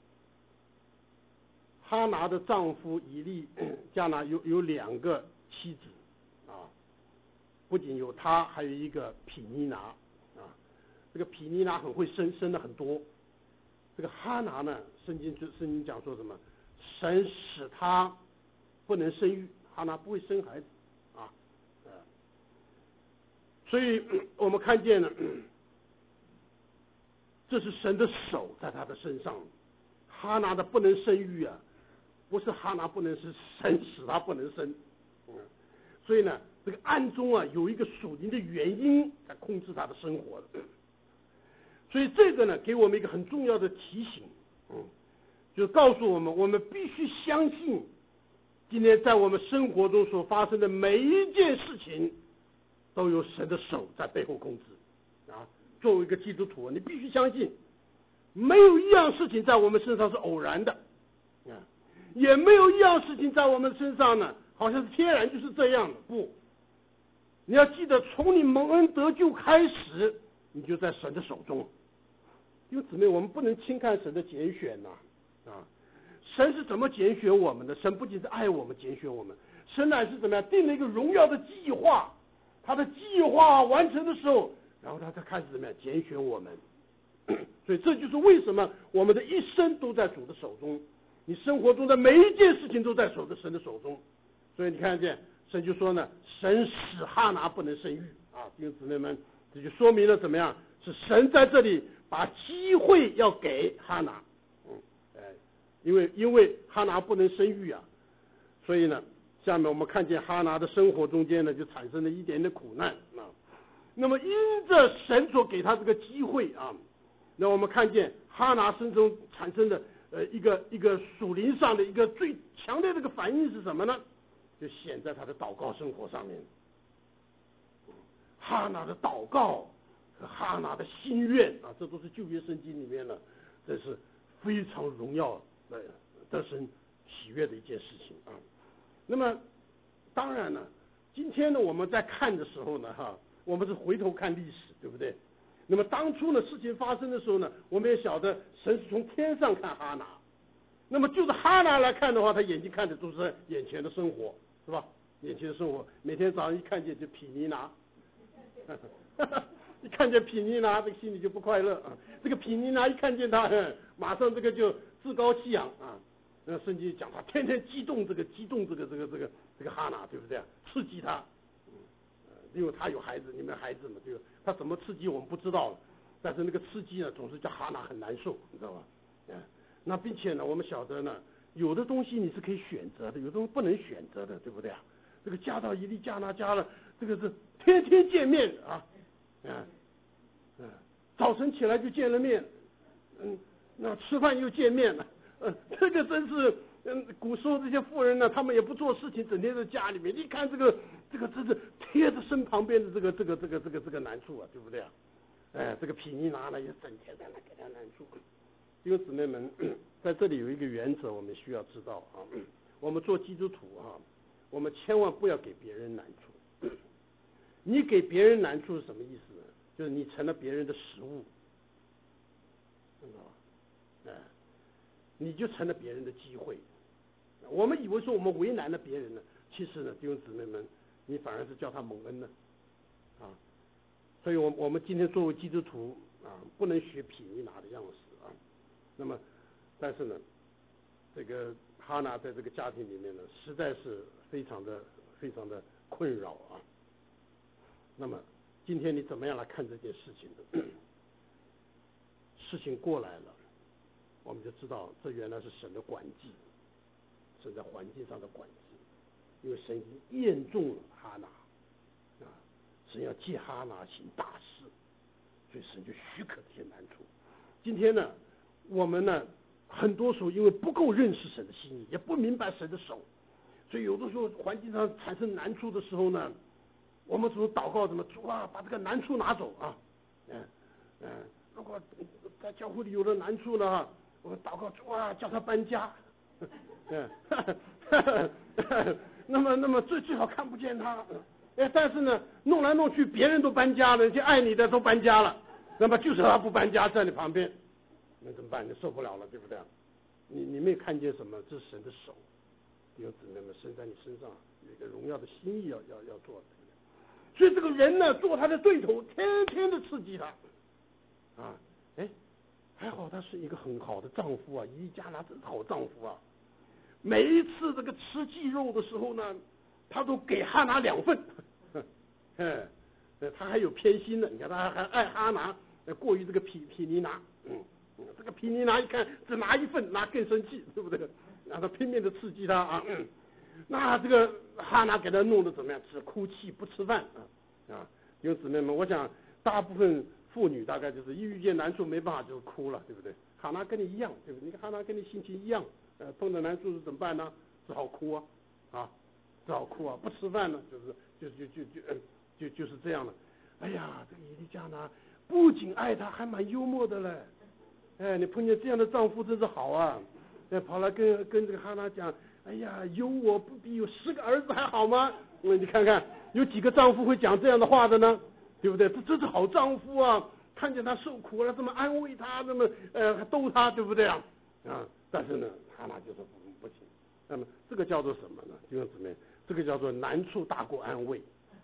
哈拿的丈夫以利加拿有有两个妻子啊，不仅有他，还有一个毗尼拿啊。这个毗尼拿很会生，生了很多。这个哈拿呢，圣经圣经讲说什么？神使他不能生育，哈拿不会生孩子啊。呃、所以我们看见了，这是神的手在他的身上。哈拿的不能生育啊，不是哈拿不能生，神使他不能生。嗯，所以呢，这个暗中啊有一个属灵的原因在控制他的生活的。所以这个呢，给我们一个很重要的提醒，嗯，就告诉我们，我们必须相信，今天在我们生活中所发生的每一件事情，都有神的手在背后控制。啊，作为一个基督徒，你必须相信，没有一样事情在我们身上是偶然的，啊，也没有一样事情在我们身上呢，好像是天然就是这样的。不，你要记得，从你蒙恩得救开始，你就在神的手中。因为姊妹，我们不能轻看神的拣选呐，啊，神是怎么拣选我们的？神不仅是爱我们，拣选我们，神乃是怎么样定了一个荣耀的计划。他的计划完成的时候，然后他才开始怎么样拣选我们。所以这就是为什么我们的一生都在主的手中，你生活中的每一件事情都在手的神的手中。所以你看见神就说呢，神使哈拿不能生育啊，弟兄姊妹们，这就说明了怎么样，是神在这里把机会要给哈拿，嗯，哎，因为因为哈拿不能生育啊，所以呢，下面我们看见哈拿的生活中间呢，就产生了一点点苦难啊。那么因着神所给他这个机会啊，那我们看见哈拿身中产生的呃一个一个属灵上的一个最强烈的一个反应是什么呢？就显在他的祷告生活上面。哈拿的祷告和哈拿的心愿啊，这都是旧约圣经里面呢，这是非常荣耀的得神喜悦的一件事情啊。那么当然呢，今天呢我们在看的时候呢，哈，我们是回头看历史，对不对？那么当初呢事情发生的时候呢，我们也晓得神是从天上看哈拿。那么就是哈拿来看的话，他眼睛看的都是眼前的生活，是吧？眼前的生活，每天早上一看见就毗尼拿。一看见毗尼拿，这个心里就不快乐啊。这个毗尼拿一看见他，马上这个就自高气扬啊。那圣经讲他天天激动这个激动这个这个这个这个哈拿，对不对？刺激他，嗯，因为他有孩子，你们孩子嘛，对吧？他怎么刺激我们不知道了，但是那个刺激呢，总是叫哈拿很难受，你知道吧？嗯，那并且呢，我们晓得呢，有的东西你是可以选择的，有的东西不能选择的，对不对啊？这个加到一粒加拿加了，这个是天天见面啊，嗯嗯，早晨起来就见了面，嗯，那吃饭又见面了，嗯，这个真是，嗯，古时候这些妇人呢，他们也不做事情，整天在家里面，一看这个这个真是贴着身旁边的这个这个这个这个这个难处啊，对不对啊？哎，这个毗尼拿呢也整天在那给他难处。弟兄姊妹们，在这里有一个原则，我们需要知道啊，我们做基督徒啊，我们千万不要给别人难处。你给别人难处是什么意思呢？就是你成了别人的食物，知道吧？哎，你就成了别人的机会。我们以为说我们为难了别人呢，其实呢，弟兄姊妹们，你反而是叫他蒙恩呢，啊。所以我我们今天作为基督徒啊，不能学毗尼拿的样式啊。那么，但是呢，这个哈拿在这个家庭里面呢，实在是非常的非常的困扰啊。那么今天你怎么样来看这件事情呢？事情过来了，我们就知道这原来是神的管制，神在环境上的管制，因为神已经验中了哈拿啊，神要借哈拿行大事，所以神就许可这些难处。今天呢， 我们呢，很多时候因为不够认识神的心意，也不明白神的手，所以有的时候环境上产生难处的时候呢，我们说祷告怎么主啊，把这个难处拿走啊，嗯嗯，如果在教会里有了难处呢，我们祷告主啊，叫他搬家，嗯，那么那么最最好看不见他，哎，但是呢，弄来弄去别人都搬家了，就爱你的都搬家了，那么就是他不搬家在你旁边，那怎么办？你受不了了，对不对？你你没有看见什么？这是神的手，弟兄姊妹们，神在你身上有一个荣耀的心意要要要做的。所以这个人呢，做他的对头，天天的刺激他，啊，哎，还好他是一个很好的丈夫啊，以利加拿真是好丈夫啊。每一次这个吃鸡肉的时候呢，他都给哈拿两份，哎，他还有偏心的，你看他还爱哈拿过于这个毗毗尼拿，嗯，这个毗尼拿一看只拿一份，拿更生气，对不对？然后拼命的刺激他啊，嗯，那这个哈拿给他弄得怎么样？只哭泣不吃饭啊啊！弟兄姊妹们，我想大部分妇女大概就是一遇见难处没办法就哭了，对不对？哈拿跟你一样，对不对？你看哈拿跟你心情一样，呃，碰到难处是怎么办呢？只好哭啊啊，只好哭啊！不吃饭呢，就是就就就就嗯就就是这样了。哎呀，这个以利加拿不仅爱他，还蛮幽默的嘞。哎，你碰见这样的丈夫真是好啊！哎，跑来跟跟这个哈拿讲，哎呀，有我不比有十个儿子还好吗？嗯，你看看有几个丈夫会讲这样的话的呢？对不对？这真是好丈夫啊！看见他受苦了，这么安慰他，这么呃逗他，对不对啊？啊，但是呢，哈拿就是不不行。那么这个叫做什么呢？弟兄姊妹，这个叫做难处大过安慰。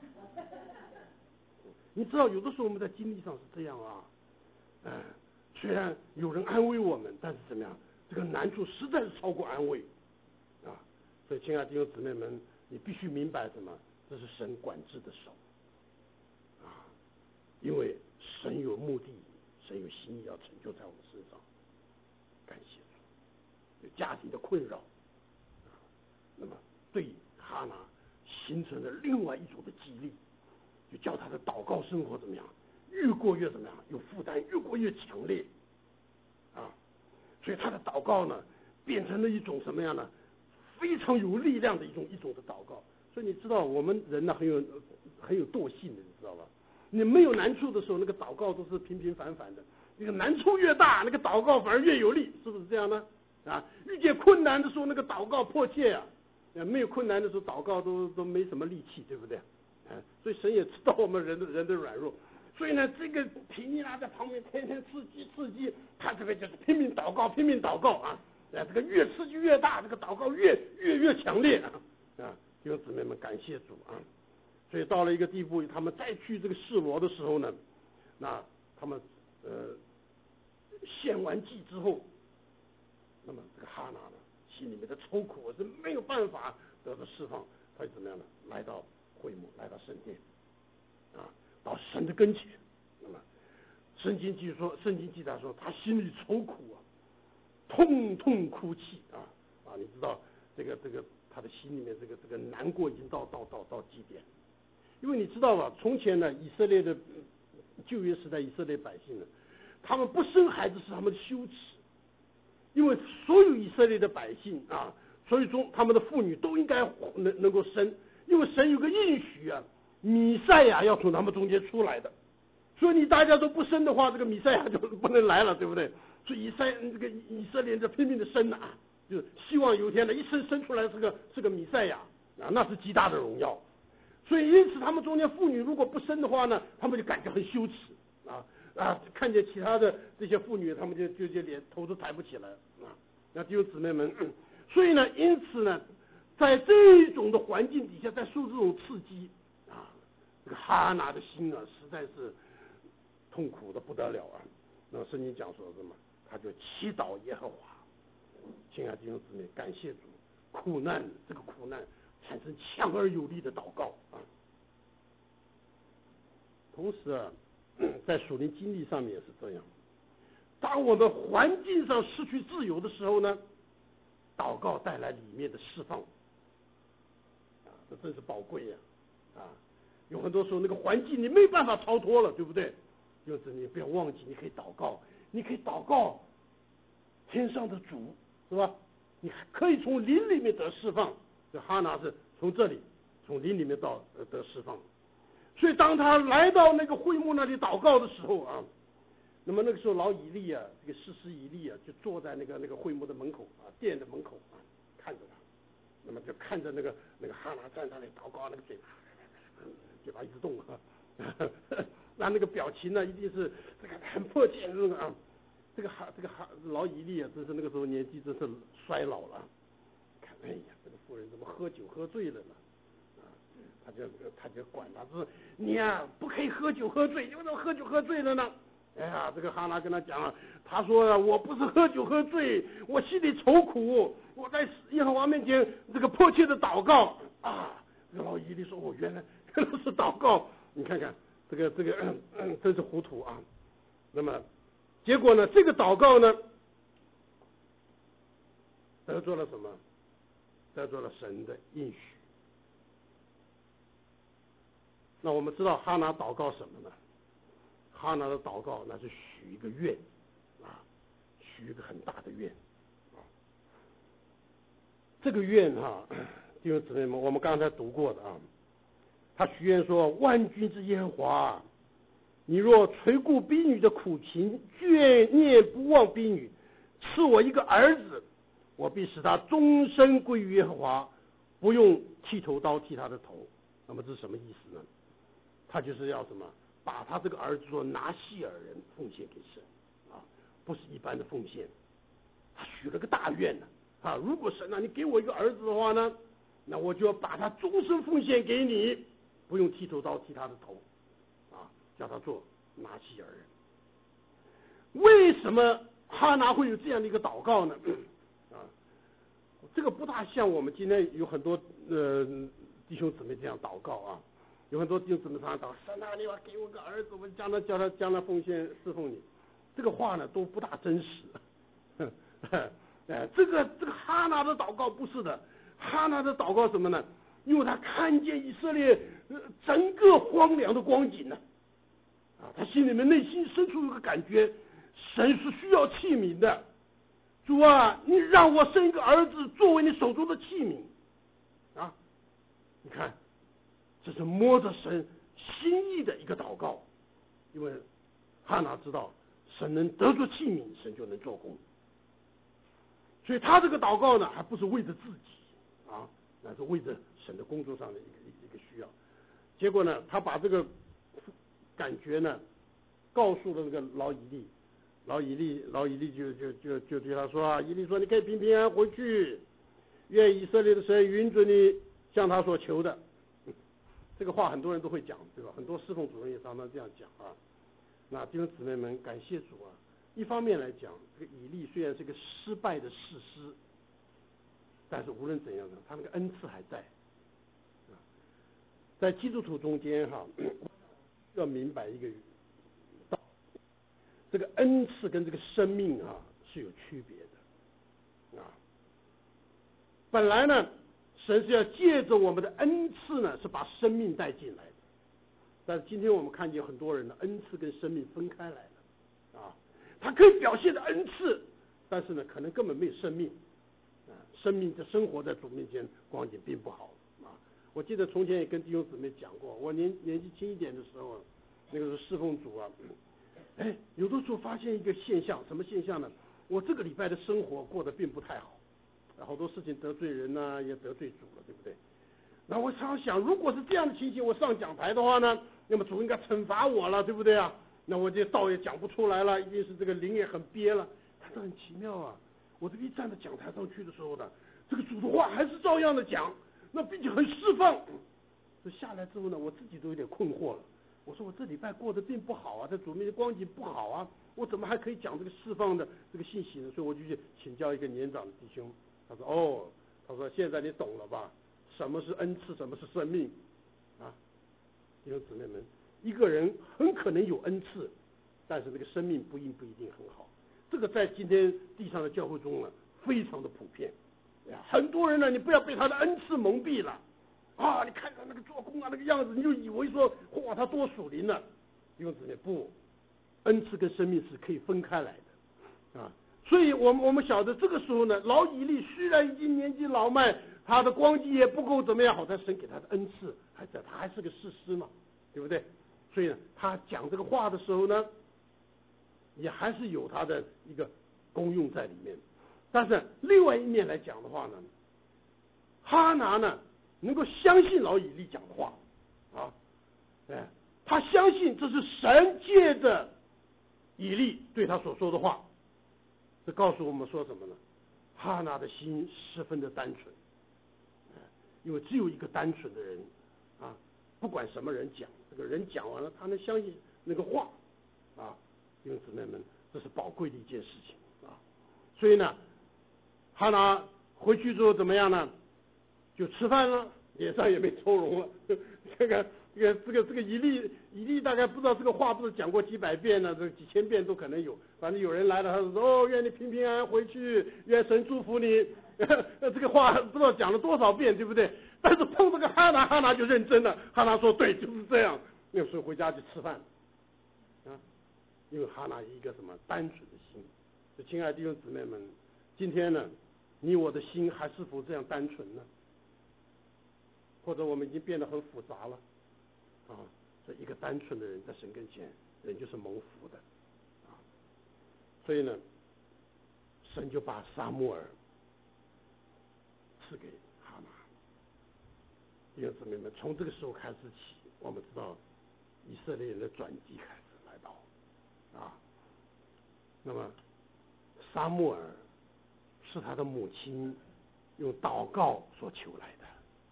你知道，有的时候我们在经历上是这样啊，哎、呃，虽然有人安慰我们，但是怎么样？这个难处实在是超过安慰啊！所以，亲爱的弟兄姊妹们，你必须明白什么？这是神管制的手啊！因为神有目的，神有心意要成就在我们身上。感谢主，有家庭的困扰啊，那么对哈拿形成了另外一种的激励，就叫他的祷告生活怎么样？越过越怎么样？有负担，越过越强烈啊！所以他的祷告呢，变成了一种什么样呢？非常有力量的一种一种的祷告。所以你知道，我们人呢很有很有惰性的，你知道吧？你没有难处的时候，那个祷告都是平平凡凡的；那个难处越大，那个祷告反而越有力，是不是这样呢？啊，遇见困难的时候，那个祷告迫切啊；没有困难的时候，祷告都都没什么力气，对不对？啊，所以神也知道我们人的人的软弱。所以呢，这个毗尼拿在旁边天天刺激刺激，他这个就是拼命祷告，拼命祷告啊！哎，这个越刺激越大，这个祷告越越越强烈啊！啊，弟兄姊妹们，感谢主啊！所以到了一个地步，他们再去这个示罗的时候呢，那他们呃献完祭之后，那么这个哈拿呢，心里面的愁苦是没有办法得到释放，他就怎么样呢？来到会幕，来到圣殿啊。到神的跟前，那么圣经记说，圣经记载说，他心里愁苦啊，痛痛哭泣啊啊！你知道这个这个他的心里面这个这个难过已经到到到到极点，因为你知道吧，从前呢，以色列的旧约时代，以色列百姓呢，他们不生孩子是他们的羞耻，因为所有以色列的百姓啊，所以中他们的妇女都应该能能够生，因为神有个应许啊。弥赛亚要从他们中间出来的，所以你大家都不生的话，这个弥赛亚就不能来了，对不对？所以以赛这个以色列人就拼命的生啊，就是希望有一天呢，一生生出来是个是个弥赛亚啊，那是极大的荣耀。所以因此他们中间妇女如果不生的话呢，他们就感觉很羞耻啊啊，看见其他的这些妇女，他们就就就连头都抬不起来啊。那弟兄姊妹们，嗯，所以呢，因此呢，在这种的环境底下，在受这种刺激。这个哈拿的心啊，实在是痛苦的不得了啊！那圣经讲说什么？他就祈祷耶和华。亲爱的弟兄姊妹，感谢主，苦难这个苦难产生强而有力的祷告啊。同时啊，在属灵经历上面也是这样。当我们环境上失去自由的时候呢，祷告带来里面的释放啊，这真是宝贵呀！啊。有很多时候那个环境你没办法逃脱了，对不对？就是你不要忘记，你可以祷告，你可以祷告， 天上的主，是吧？你可以从灵里面得释放。这哈拿是从这里，从灵里面到得释放。所以当他来到那个会幕那里祷告的时候啊，那么那个时候老以利啊，这个士师以利啊，就坐在那个那个会幕的门口啊，殿的门口啊，看着他。那么就看着那个那个哈拿站在那里祷告，那个嘴巴嘴巴一直动啊，那那个表情呢，一定是这个很迫切的那个啊。这个哈这个哈老以利啊，真是那个时候年纪真是衰老了。看，哎呀，这个妇人怎么喝酒喝醉了呢？啊，他就他就管他，说你呀、啊、不可以喝酒喝醉，你为什么喝酒喝醉了呢？哎呀，这个哈拿跟他讲了，他说、啊、我不是喝酒喝醉，我心里愁苦，我在耶和华面前这个迫切的祷告啊。这个老以利说，哦，原来原来是祷告，你看看这个这个、嗯嗯、真是糊涂啊。那么结果呢，这个祷告呢得做了什么？得做了神的应许。那我们知道哈拿祷告什么呢？哈拿的祷告那是许一个愿啊，许一个很大的愿啊。这个愿哈、啊，弟兄姊妹们，我们刚才读过的啊，他许愿说：万军之耶和华，你若垂顾婢女的苦情，眷念不忘婢女，赐我一个儿子，我必使他终身归于耶和华，不用剃头刀剃他的头。那么这是什么意思呢？他就是要什么？把他这个儿子说拿细尔人奉献给神啊，不是一般的奉献。他许了个大愿呢啊，如果神啊你给我一个儿子的话呢，那我就要把他终身奉献给你，不用剃头刀剃他的头啊，叫他做拿细尔人。为什么哈拿会有这样的一个祷告呢？啊，这个不大像我们今天有很多呃弟兄姊妹这样祷告啊。有很多弟兄姊妹常常祷，神啊，你要给我个儿子，我将来叫他将来奉献侍奉你。这个话呢都不大真实。哎，这个这个哈拿的祷告不是的，哈拿的祷告什么呢？因为他看见以色列整个荒凉的光景呢，啊，他心里面内心深处有个感觉，神是需要器皿的。主啊，你让我生一个儿子作为你手中的器皿，啊，你看。这是摸着神心意的一个祷告，因为哈拿知道神能得着器皿，神就能做工。所以他这个祷告呢，还不是为着自己啊，那是为着神的工作上的一个一个需要。结果呢，他把这个感觉呢告诉了那个老以利，老以利老以利就就就就对他说啊，以利说你可以平平安安回去，愿以色列的神允准你向他所求的。这个话很多人都会讲，对吧？很多侍奉主任也常常这样讲啊。那弟兄姊妹们，感谢主啊！一方面来讲，这个以利虽然是个失败的士师，但是无论怎样呢，他那个恩赐还在。在基督徒中间哈，要明白一个道理，这个恩赐跟这个生命啊是有区别的啊。本来呢。神是要借着我们的恩赐呢，是把生命带进来的。但是今天我们看见很多人的恩赐跟生命分开来了，啊，他可以表现的恩赐，但是呢，可能根本没有生命，啊，生命的生活在主面前光景并不好啊。我记得从前也跟弟兄姊妹讲过，我年年纪轻一点的时候，那个时候侍奉主啊，哎，有的时候发现一个现象，什么现象呢？我这个礼拜的生活过得并不太好。好多事情得罪人呐、啊，也得罪主了，对不对？然后我常想，如果是这样的情形，我上讲台的话呢，那么主应该惩罚我了，对不对啊？那我这道也讲不出来了，一定是这个灵也很憋了。但是很奇妙啊，我这个一站到讲台上去的时候呢，这个主的话还是照样的讲，那并且很释放。这下来之后呢，我自己都有点困惑了。我说我这礼拜过得并不好啊，在主面前光景不好啊，我怎么还可以讲这个释放的这个信息呢？所以我就去请教一个年长的弟兄。他说：“哦，他说现在你懂了吧？什么是恩赐，什么是生命？啊，弟兄姊妹们，一个人很可能有恩赐，但是这个生命不一不一定很好。这个在今天地上的教会中呢，非常的普遍。很多人呢，你不要被他的恩赐蒙蔽了啊！你看他那个做工啊，那个样子，你就以为说哇，他多属灵呢。弟兄姊妹，不，恩赐跟生命是可以分开来的啊。 所以我们我们晓得这个时候呢，老以利虽然已经年纪老迈，他的光景也不够怎么样好，但神给他的恩赐还在，他还是个士师嘛，对不对？所以呢，他讲这个话的时候呢，也还是有他的一个功用在里面。但是另外一面来讲的话呢，哈拿呢能够相信老以利讲的话啊，哎，他相信这是神借着以利对他所说的话，这告诉我们说什么呢？哈拿的心十分的单纯，因为只有一个单纯的人啊，不管什么人讲，这个人讲完了，他能相信那个话啊，弟兄姊妹们，这是宝贵的一件事情啊。所以呢，哈拿回去之后怎么样呢？就吃饭了，脸上也没愁容了。这个这个这个这个以利以利大概不知道这个话不是讲过几百遍呢，这几千遍都可能有。反正有人来了，他说哦，愿你平平安安回去，愿神祝福你。这个话不知道讲了多少遍，对不对？但是碰这个哈拿，哈拿就认真了。哈拿说对，就是这样。那时候回家去吃饭啊，因为哈拿一个什么单纯的心。所以亲爱的弟兄姊妹们，今天呢，你我的心还是否这样单纯呢？或者我们已经变得很复杂了啊？所以一个单纯的人在神跟前，人就是蒙福的啊。所以呢，神就把撒母耳赐给哈拿。弟兄姊妹们，从这个时候开始起，我们知道以色列人的转机开始来到啊。那么撒母耳是他的母亲用祷告所求来的。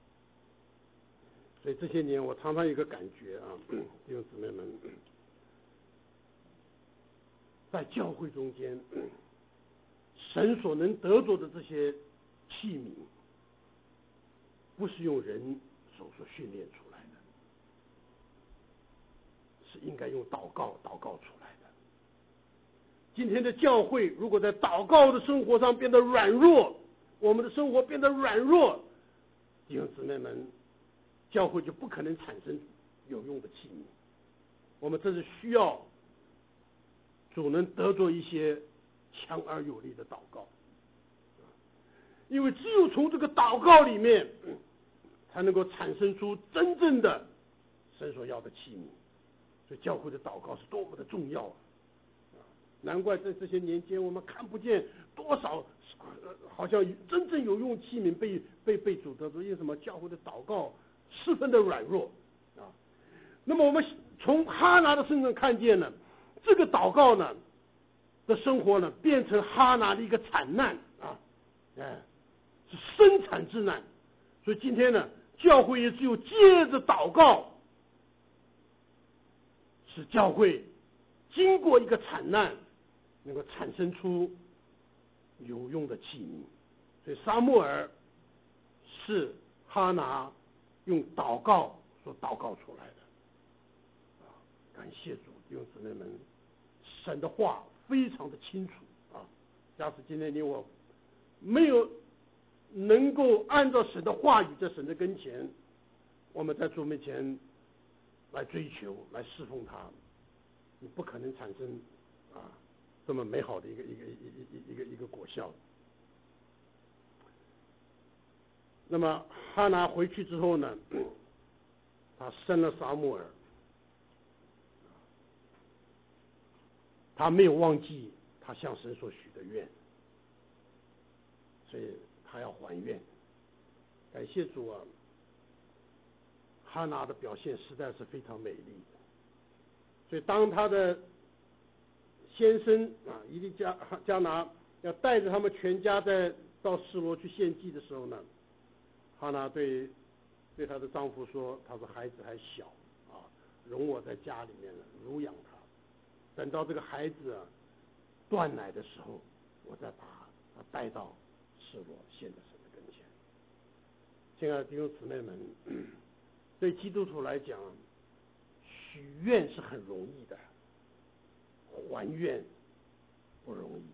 所以这些年我常常有一个感觉啊，弟兄姊妹们，在教会中间，神所能得着的这些器皿，不是用人手所训练出来的，是应该用祷告祷告出来的。今天的教会如果在祷告的生活上变得软弱，我们的生活变得软弱，弟兄姊妹们，教会就不可能产生有用的器皿。我们这是需要主能得着一些强而有力的祷告，因为只有从这个祷告里面，才能够产生出真正的神所要的器皿。所以教会的祷告是多么的重要啊！难怪在这些年间，我们看不见多少好像真正有用器皿被被被主得着，因为什么？教会的祷告十分的软弱啊。那么我们从哈拿的身上看见呢，这个祷告呢的生活呢，变成哈拿的一个惨难啊，哎，是生产之难。所以今天呢，教会也只有借着祷告，使教会经过一个惨难，能够产生出有用的器皿。所以撒母耳是哈拿用祷告所祷告出来的啊！感谢主，弟兄姊妹们，神的话非常的清楚啊！假使今天你我没有能够按照神的话语在神的跟前，我们在主面前来追求、来侍奉他，你不可能产生啊这么美好的一个一个一一一个一个果效。那么哈拿回去之后呢，他生了撒母耳，他没有忘记他向神所许的愿，所以他要还愿。感谢主啊，哈拿的表现实在是非常美丽的。所以当他的先生啊以利加加拿要带着他们全家在到示罗去献祭的时候呢，哈拿对对她的丈夫说：“他说孩子还小啊，容我在家里面乳养他，等到这个孩子啊断奶的时候，我再把他带到示罗献在神的跟前。”亲爱的弟兄姊妹们，对基督徒来讲，许愿是很容易的，还愿不容易。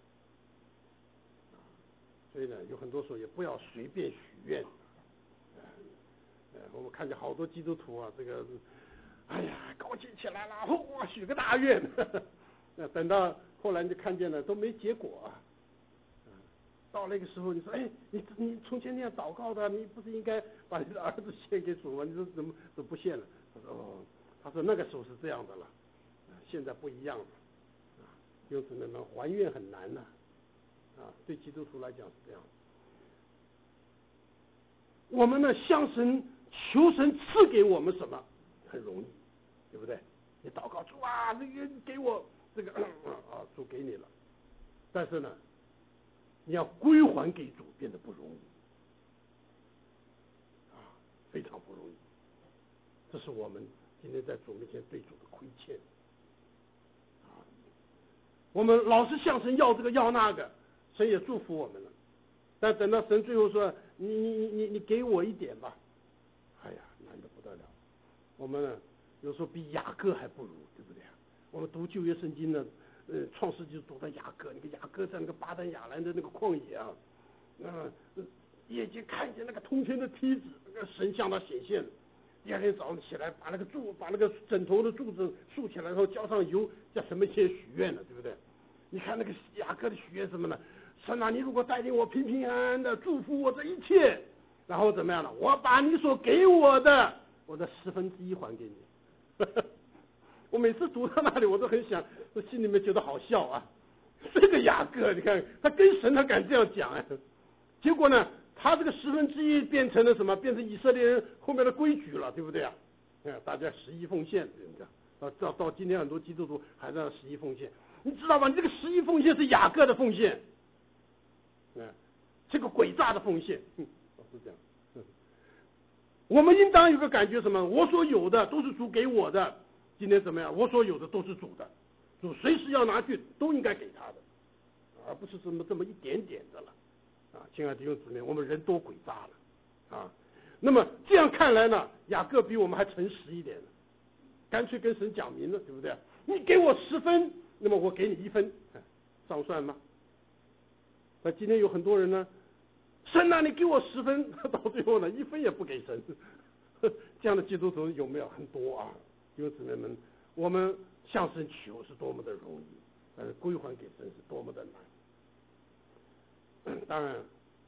所以呢，有很多时候也不要随便许愿。呃，我们看见好多基督徒啊，这个，哎呀，高兴起来了，哇，许个大愿，那等到后后来你就看见了都没结果啊。到那个时候，你说，哎，你你从前那样祷告的，你不是应该把你的儿子献给主吗？你说怎么怎么不献了？他说，哦，他说那个时候是这样的了，现在不一样了。啊，弟兄姊妹们，还愿很难呐，啊，啊，对基督徒来讲是这样。我们呢，向神求神赐给我们什么，很容易，对不对？你祷告主啊，这个给我这个啊，主给你了，但是呢，你要归还给主变得不容易，啊，非常不容易。这是我们今天在主面前对主的亏欠。啊，我们老是向神要这个要那个，神也祝福我们了，但等到神最后说你你你你你给我一点吧，哎呀，难得不得了。我们呢，有时候比雅各还不如，对不对啊？我们读旧约圣经呢，呃，创世纪读到雅各，那个雅各在那个巴丹亚兰的那个旷野啊，呃，夜间看见那个通天的梯子，那个神向他显现。第二天早上起来，把那个柱，把那个枕头的柱子竖起来，然后浇上油，叫什么先许愿了，对不对？你看那个雅各的许愿什么呢？神啊，你如果带领我平平安安的，祝福我这一切，然后怎么样呢？我把你所给我的，我的十分之一还给你。我每次读到那里，我都很想，我心里面觉得好笑啊。这个雅各，你看他跟神他敢这样讲哎，结果呢，他这个十分之一变成了什么？变成以色列人后面的规矩了，对不对啊？嗯，大家十一奉献，这样到到到今天很多基督徒还在十一奉献，你知道吧？你这个十一奉献是雅各的奉献，嗯，这个诡诈的奉献，嗯，是这样。嗯，我们应当有个感觉什么？我所有的都是主给我的。今天怎么样？我所有的都是主的，主随时要拿去，都应该给他的，而不是这么这么一点点的了。啊，亲爱的弟兄姊妹，我们人多诡诈了啊。那么这样看来呢，雅各比我们还诚实一点，干脆跟神讲明了，对不对？你给我十分，那么我给你一分，上算吗？那今天有很多人呢，神啊，你给我十分，到最后呢，一分也不给神。这样的基督徒有没有？很多啊。弟兄姊妹们，我们向神求是多么的容易，但是归还给神是多么的难。当然，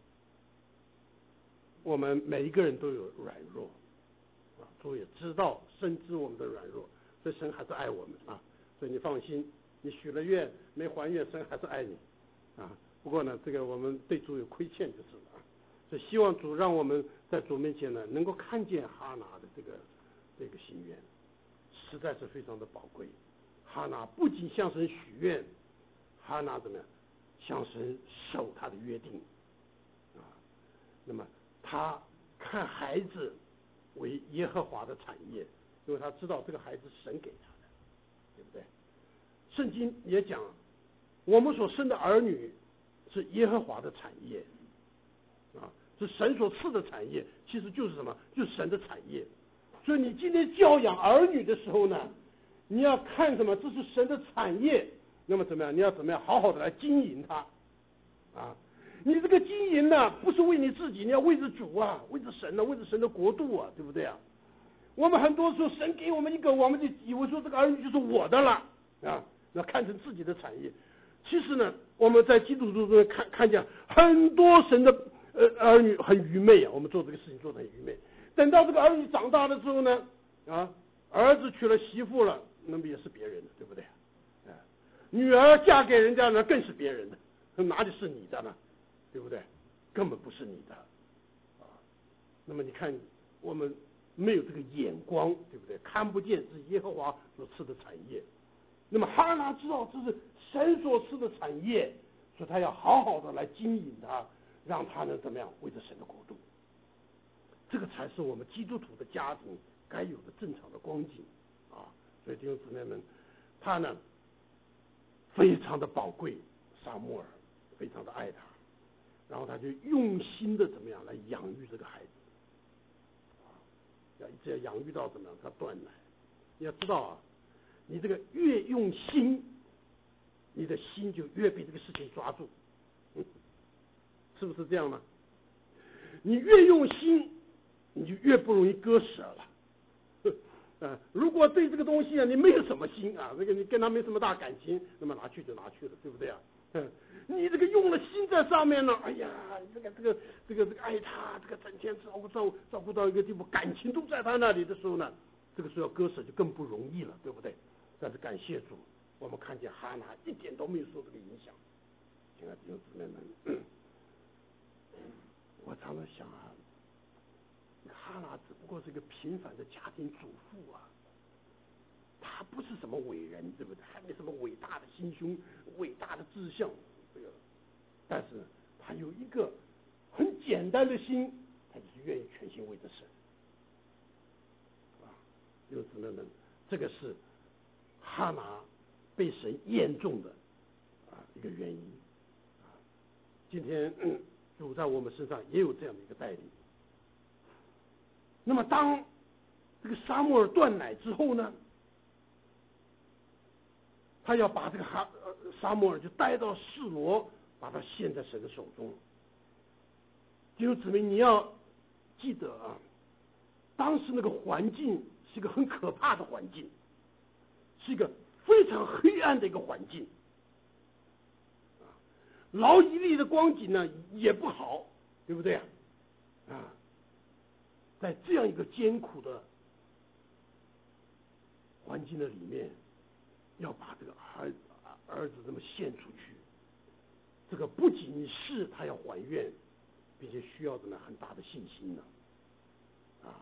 我们每一个人都有软弱啊，主也知道深知我们的软弱，所以神还是爱我们啊。所以你放心，你许了愿没还愿，神还是爱你啊。不过呢，这个我们对主有亏欠就是了啊。所以希望主让我们在主面前呢，能够看见哈拿的这个这个心愿。实在是非常的宝贵。哈拿不仅向神许愿，哈拿怎么样？向神守他的约定啊。那么他看孩子为耶和华的产业，因为他知道这个孩子是神给他的，对不对？圣经也讲，我们所生的儿女是耶和华的产业啊，是神所赐的产业，其实就是什么？就是神的产业。所以你今天教养儿女的时候呢，你要看什么？这是神的产业，那么怎么样？你要怎么样好好的来经营它啊？你这个经营呢，不是为你自己，你要为着主啊，为着神啊，为着神的国度啊，对不对啊？我们很多时候神给我们一个，我们就以为说这个儿女就是我的了啊，要看成自己的产业。其实呢，我们在基督徒中看看见很多神的呃儿女很愚昧啊，我们做这个事情做得很愚昧。等到这个儿女长大了之后呢，啊，儿子娶了媳妇了，那么也是别人的，对不对？啊，女儿嫁给人家呢，更是别人的，哪里是你的呢？对不对？根本不是你的，啊，那么你看我们没有这个眼光，对不对？看不见是耶和华所赐的产业。那么哈拿知道这是神所赐的产业，所以他要好好的来经营它，让它呢怎么样为着神的国度。这个才是我们基督徒的家庭该有的正常的光景啊！所以弟兄姊妹们，他呢非常的宝贵，撒母耳非常的爱他，然后他就用心的怎么样来养育这个孩子啊，要一直要养育到怎么样他断奶。你要知道啊，你这个越用心，你的心就越被这个事情抓住，嗯，是不是这样呢？你越用心，你就越不容易割舍了。 呃，如果对这个东西啊你没有什么心啊，这个你跟他没什么大感情，那么拿去就拿去了，对不对啊？嗯，你这个用了心在上面呢，哎呀，这个这个这个这个爱他，这个整天照顾照照顾到一个地步，感情都在他那里的时候呢，这个时候要割舍就更不容易了，对不对？但是感谢主，我们看见哈拿一点都没有受这个影响。亲爱的弟兄姊妹们，我常常想啊，哈拿只不过是一个平凡的家庭主妇啊。他不是什么伟人，对不对？还没什么伟大的心胸、伟大的志向，这个，但是他有一个很简单的心，他就是愿意全心为着神。啊，弟兄姊妹们，这个是哈拿被神验中的啊一个原因。啊，今天嗯主在我们身上也有这样的一个带领。那么当这个撒母耳断奶之后呢？他要把这个哈呃撒母耳就带到示罗，把他献在神的手中。弟兄姊妹，你要记得啊，当时那个环境是一个很可怕的环境，是一个非常黑暗的一个环境。啊，劳以利的光景呢也不好，对不对啊？啊，在这样一个艰苦的环境的里面。要把这个儿儿子这么献出去，这个不仅是他要还愿，并且需要的呢很大的信心呢。啊，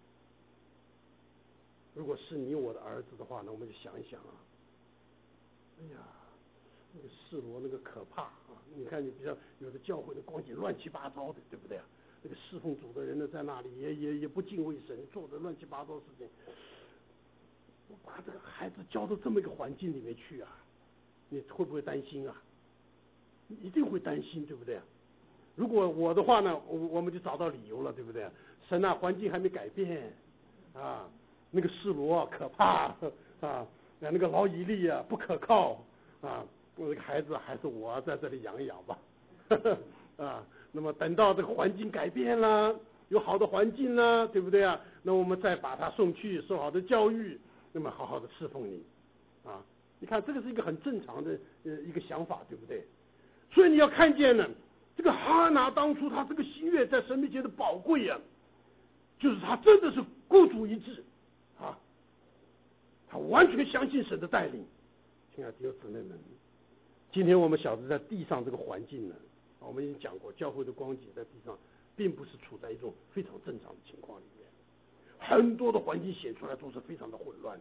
如果是你我的儿子的话呢，我们就想一想啊，哎呀，那个示罗那个可怕啊！你看，你比较有的教会的光景乱七八糟的，对不对啊？那个侍奉主的人呢，在那里也也也不敬畏神，做的乱七八糟的事情。我把这个孩子交到这么一个环境里面去啊，你会不会担心啊？你一定会担心，对不对啊？如果我的话呢，我我们就找到理由了，对不对？神啊，环境还没改变啊，那个示罗可怕啊，那个劳以利啊不可靠啊，我这个孩子还是我在这里养一养吧啊。那么等到这个环境改变了，有好的环境了，对不对啊？那我们再把他送去受好的教育。那么好好的侍奉你，啊，你看这个是一个很正常的呃一个想法，对不对？所以你要看见呢，这个哈拿当初他这个心愿在神面前的宝贵啊，就是他真的是孤注一掷啊，他完全相信神的带领。亲爱的弟兄姊妹们，今天我们晓得在地上这个环境呢，我们已经讲过，教会的光景在地上并不是处在一种非常正常的情况里面。很多的环境显出来都是非常的混乱，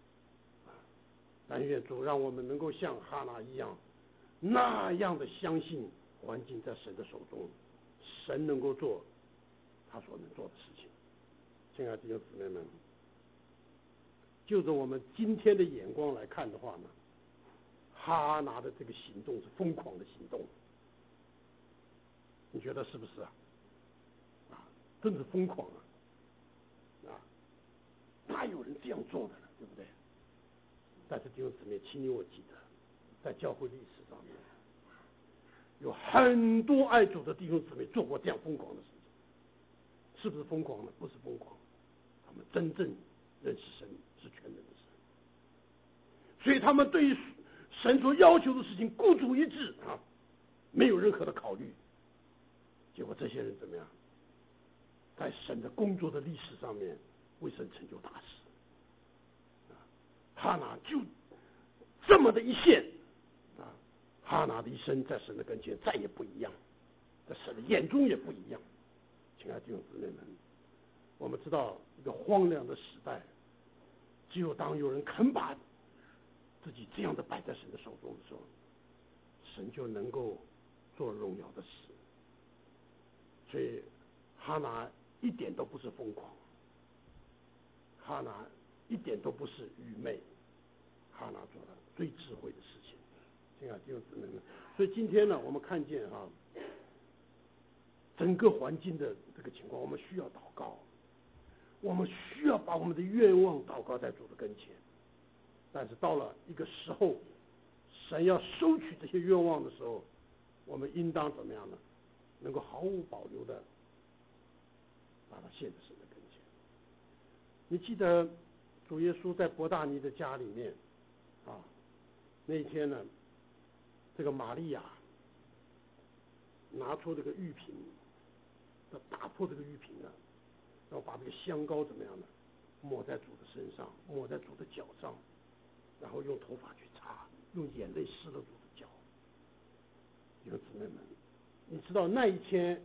但愿主让我们能够像哈拿一样，那样的相信环境在神的手中，神能够做他所能做的事情。亲爱的弟兄姊妹们，就着我们今天的眼光来看的话呢，哈拿的这个行动是疯狂的行动，你觉得是不是啊？啊，真是疯狂啊！啊，哪有人这样做的呢？对不对？但是弟兄姊妹，请你我记得，在教会历史上面，有很多爱主的弟兄姊妹做过这样疯狂的事情，是不是疯狂呢？不是疯狂，他们真正认识神，是全能的神，所以他们对于神所要求的事情孤注一掷啊，没有任何的考虑。结果这些人怎么样？在神的工作的历史上面为神成就大事。哈拿就这么的一线啊，哈拿的一生在神的跟前再也不一样，在神的眼中也不一样。亲爱的弟兄姊妹们，我们知道一个荒凉的时代，只有当有人肯把自己这样的摆在神的手中的时候，神就能够做荣耀的事。所以哈拿一点都不是疯狂，哈拿一点都不是愚昧，哈拿做了最智慧的事情。亲爱的弟兄姊妹们，所以今天呢，我们看见哈、啊，整个环境的这个情况，我们需要祷告，我们需要把我们的愿望祷告在主的跟前。但是到了一个时候，神要收取这些愿望的时候，我们应当怎么样呢？能够毫无保留的把它献在神的跟前。你记得主耶稣在伯大尼的家里面啊，那一天呢，这个玛利亚拿出这个玉瓶，要打破这个玉瓶呢，然后把这个香膏怎么样呢，抹在主的身上，抹在主的脚上，然后用头发去擦，用眼泪湿了主的脚。弟兄姊妹们，你知道那一天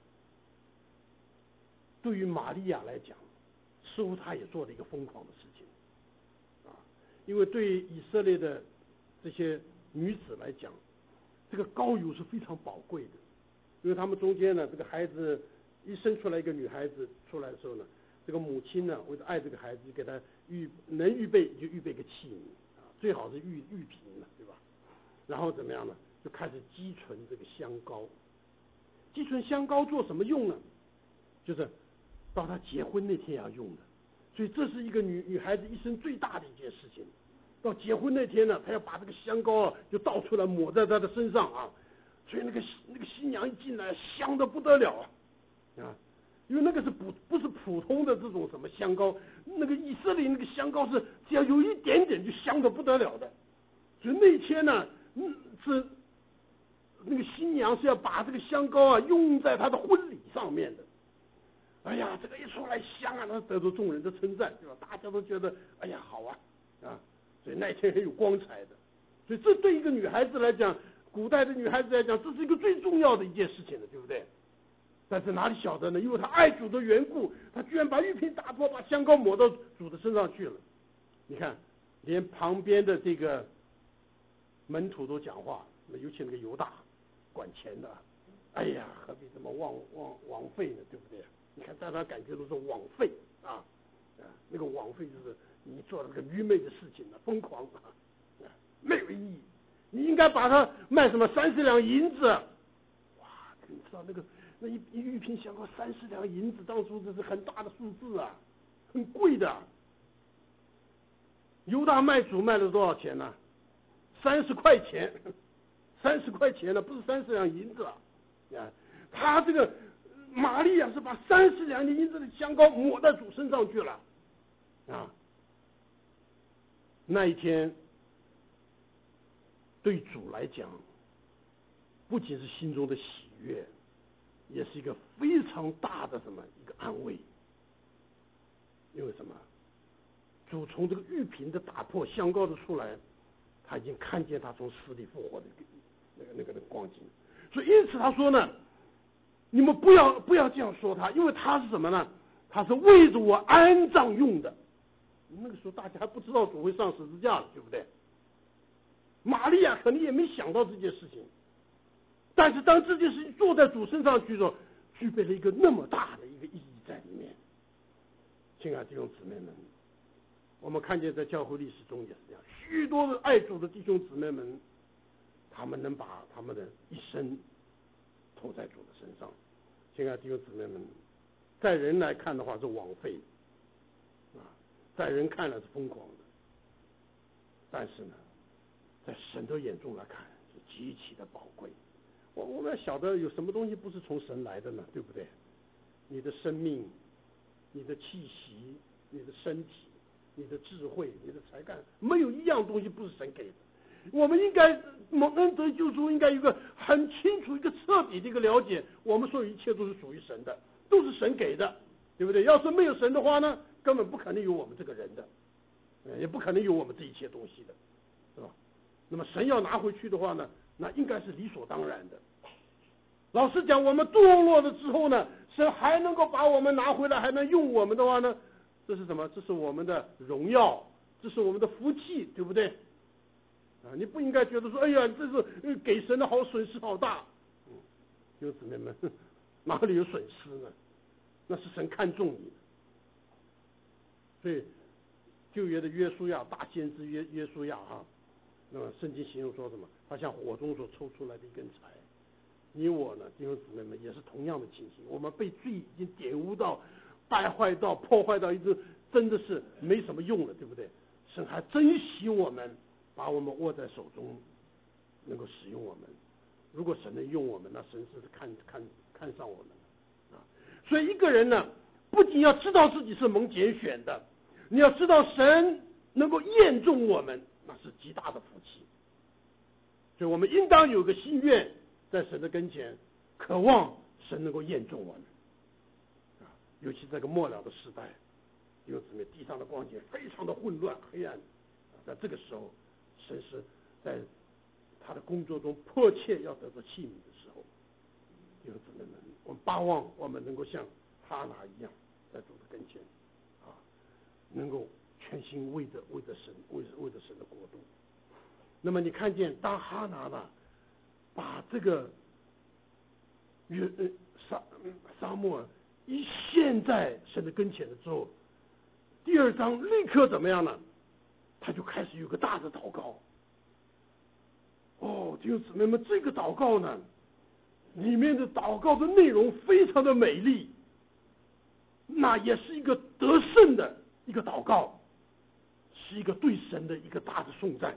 对于玛利亚来讲，似乎她也做了一个疯狂的事情啊，因为对于以色列的这些女子来讲，这个膏油是非常宝贵的，因为他们中间呢，这个孩子一生出来一个女孩子出来的时候呢，这个母亲呢为了爱这个孩子，就给他预能预备就预备个器皿啊，最好是玉玉瓶了，对吧？然后怎么样呢？就开始积存这个香膏。积存香膏做什么用呢？就是到她结婚那天要用的。所以这是一个女女孩子一生最大的一件事情。到结婚那天呢，她要把这个香膏啊就倒出来抹在她的身上啊。所以那个那个新娘一进来，香的不得了啊！啊，因为那个是不不是普通的这种什么香膏，那个以色列那个香膏是只要有一点点就香的不得了的。所以那天呢，嗯，是那个新娘是要把这个香膏啊用在她的婚礼上面的。哎呀，这个一出来香啊，那得到众人的称赞，对吧？大家都觉得哎呀好啊啊，所以那天很有光彩的。所以这对一个女孩子来讲，古代的女孩子来讲，这是一个最重要的一件事情了，对不对？但是哪里晓得呢？因为她爱主的缘故，她居然把玉瓶打破，把香膏抹到主的身上去了。你看，连旁边的这个门徒都讲话，尤其那个犹大管钱的，哎呀，何必这么枉枉枉费呢？对不对？你看，大家感觉都是枉费啊啊，那个枉费就是你做了个愚昧的事情了，疯狂啊，啊，没有意义。你应该把它卖什么三十两银子，哇，你知道那个那一一玉瓶香膏三十两银子，当初这是很大的数字啊，很贵的。犹大卖主卖了多少钱呢？三十块钱，三十块钱呢，不是三十两银子啊！啊，他这个玛利亚是把三十两银子的香膏抹在主身上去了，啊，那一天对主来讲，不仅是心中的喜悦，也是一个非常大的什么一个安慰。因为什么？主从这个玉瓶的打破，香膏的出来，他已经看见他从死里复活的那个那个那个光景。所以因此他说呢，你们不要不要这样说他，因为他是什么呢？他是为着我安葬用的。那个时候大家还不知道主会上十字架了，对不对？玛利亚肯定也没想到这件事情，但是当这件事情做在主身上去的时候，具备了一个那么大的一个意义在里面。亲爱的弟兄姊妹们，我们看见在教会历史中也是这样，许多的爱主的弟兄姊妹们，他们能把他们的一生投在主的身上。亲爱的弟兄姊妹们，在人来看的话是枉费啊，在人看来是疯狂的，但是呢，在神的眼中来看是极其的宝贵。我我们要晓得有什么东西不是从神来的呢？对不对？你的生命、你的气息、你的身体、你的智慧、你的才干，没有一样东西不是神给的。我们应该蒙恩得救主，应该有一个很清楚、一个彻底的一个了解，我们所有一切都是属于神的，都是神给的，对不对？要是没有神的话呢，根本不可能有我们这个人的，也不可能有我们这一切东西的，是吧？那么神要拿回去的话呢，那应该是理所当然的。老实讲，我们堕落了之后呢，神还能够把我们拿回来，还能用我们的话呢，这是什么？这是我们的荣耀，这是我们的福气，对不对？啊，你不应该觉得说，哎呀，这是给神的好损失好大。嗯，弟兄姊妹们，哪里有损失呢？那是神看重你。所以旧约的约书亚，大先知约约书亚啊，那么圣经形容说什么？他像火中所抽出来的一根柴。你我呢，弟兄姊妹们，也是同样的情形。我们被罪已经玷污到、败坏到、破坏到一直真的是没什么用了，对不对？神还珍惜我们，把我们握在手中，能够使用我们。如果神能用我们，那神是看看看上我们啊。所以一个人呢，不仅要知道自己是蒙拣选的， 你要知道，神能够验中我们，那是极大的福气。所以我们应当有个心愿，在神的跟前，渴望神能够验中我们。啊，尤其这个末了的时代，弟兄姊妹，地上的光景非常的混乱黑暗。啊，在这个时候，神是在他的工作中迫切要得到器皿的时候，弟兄姊妹们，我们巴望我们能够像哈拿一样，在主的跟前，啊，能够全心为着为着神，为着为着神的国度。那么你看见，当哈拿呢，把这个约呃撒撒母耳一献在神的跟前的时候，第二章立刻怎么样呢？他就开始有个大的祷告。哦，弟兄姊妹们，这个祷告呢，里面的祷告的内容非常的美丽，那也是一个得胜的一个祷告，是一个对神的一个大的颂赞。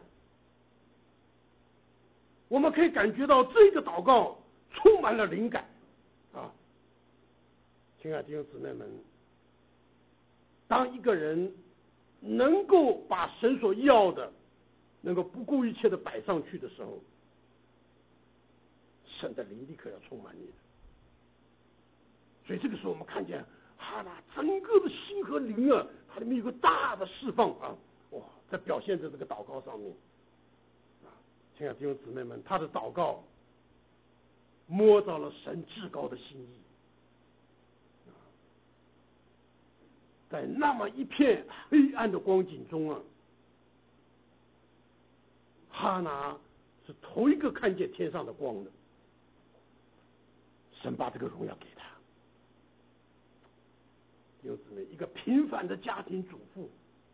我们可以感觉到这个祷告充满了灵感啊！亲爱的弟兄姊妹们，当一个人能够把神所要的能够不顾一切的摆上去的时候，神的灵立刻要充满你的。所以这个时候我们看见哈拿整个的心和灵啊，它里面有个大的释放啊，哇，在表现在这个祷告上面。亲爱的弟兄姊妹们，他的祷告摸到了神至高的心意，在那么一片黑暗的光景中啊，哈拿是头一个看见天上的光的，神把这个荣耀给他。弟兄姊妹，一个平凡的家庭主妇，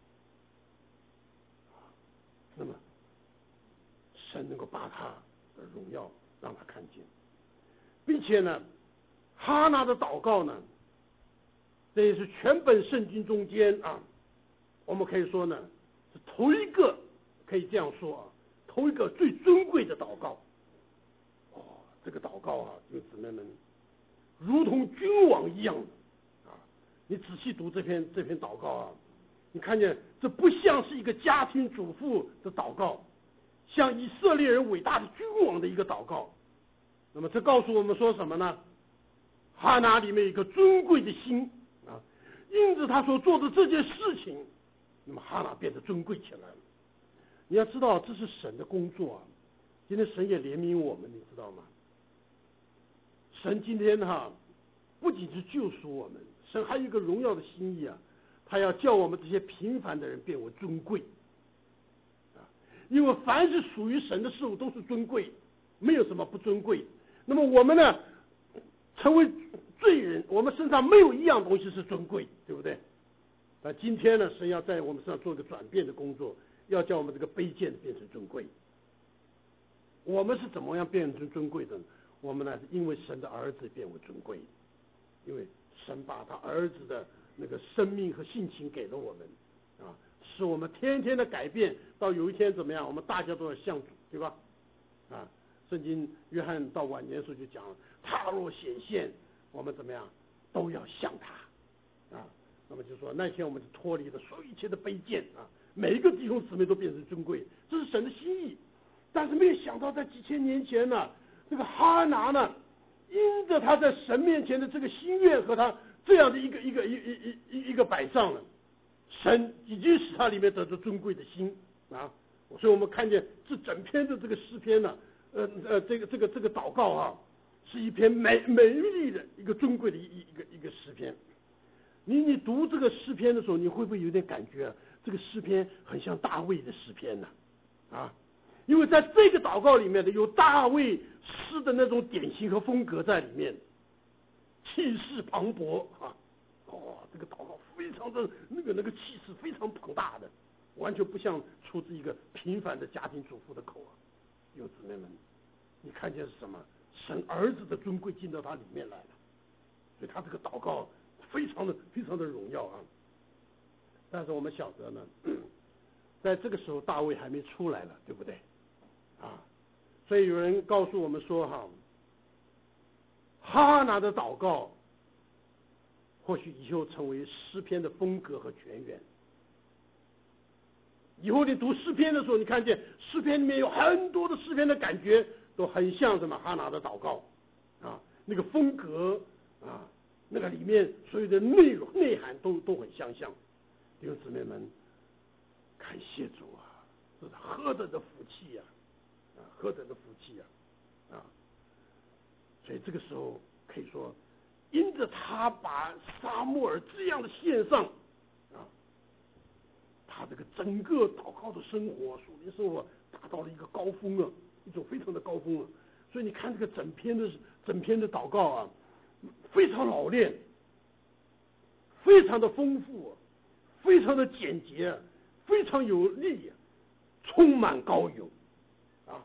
那么神能够把他的荣耀让他看见，并且呢，哈拿的祷告呢，这也是全本圣经中间啊，我们可以说呢，是头一个，可以这样说啊，头一个最尊贵的祷告。哦，这个祷告啊，弟兄姊妹们，如同君王一样的啊！你仔细读这篇这篇祷告啊，你看见这不像是一个家庭主妇的祷告，像以色列人伟大的君王的一个祷告。那么这告诉我们说什么呢？哈拿里面有一个尊贵的心啊，因着他所做的这件事情，那么哈拿变得尊贵起来了。你要知道，这是神的工作啊！今天神也怜悯我们，你知道吗？神今天哈、啊，不仅是救赎我们，神还有一个荣耀的心意啊，他要叫我们这些平凡的人变为尊贵。因为凡是属于神的事物都是尊贵，没有什么不尊贵。那么我们呢，成为罪人，我们身上没有一样东西是尊贵，对不对？那今天呢，神要在我们身上做一个转变的工作，要叫我们这个卑贱变成尊贵。我们是怎么样变成尊贵的呢？我们呢，因为神的儿子变为尊贵，因为神把他儿子的那个生命和性情给了我们啊。使我们天天的改变，到有一天怎么样？我们大家都要像主，对吧？啊，圣经约翰到晚年的时候就讲了，他若显现，我们怎么样都要像他啊。那么就说那天我们就脱离了所有一切的卑贱啊，每一个弟兄姊妹都变成尊贵，这是神的心意。但是没有想到，在几千年前呢，这个哈拿呢，因着他在神面前的这个心愿和他这样的一个一个一一一一个摆上了。神已经使他里面得着尊贵的心啊，所以我们看见这整篇的这个诗篇呢，呃呃，这个这个这个祷告啊，是一篇美美丽的一个尊贵的一一个一个诗篇。你你读这个诗篇的时候，你会不会有点感觉啊？这个诗篇很像大卫的诗篇呢？啊，因为在这个祷告里面的有大卫诗的那种典型和风格在里面，气势磅礴啊。哦，这个祷告非常的那个那个气势非常庞大的，完全不像出自一个平凡的家庭主妇的口啊。有姊妹们，你看见是什么？神儿子的尊贵进到他里面来了，所以他这个祷告非常的非常的荣耀啊。但是我们晓得呢，在这个时候大卫还没出来了，对不对？啊，所以有人告诉我们说哈，哈拿的祷告或许以后成为诗篇的风格和泉源以后你读诗篇的时候，你看见诗篇里面有很多的诗篇的感觉都很像什么哈拿的祷告啊，那个风格啊，那个里面所有的内容内涵都都很相像。弟兄姊妹们，感谢主啊，这是何等的福气呀！啊，何等的福气呀！啊，所以这个时候可以说，因着他把撒母耳这样的献上啊，他这个整个祷告的生活、属灵生活达到了一个高峰啊，一种非常的高峰啊。所以你看这个整篇的整篇的祷告啊，非常老练，非常的丰富，非常的简洁，非常有力，充满高油啊。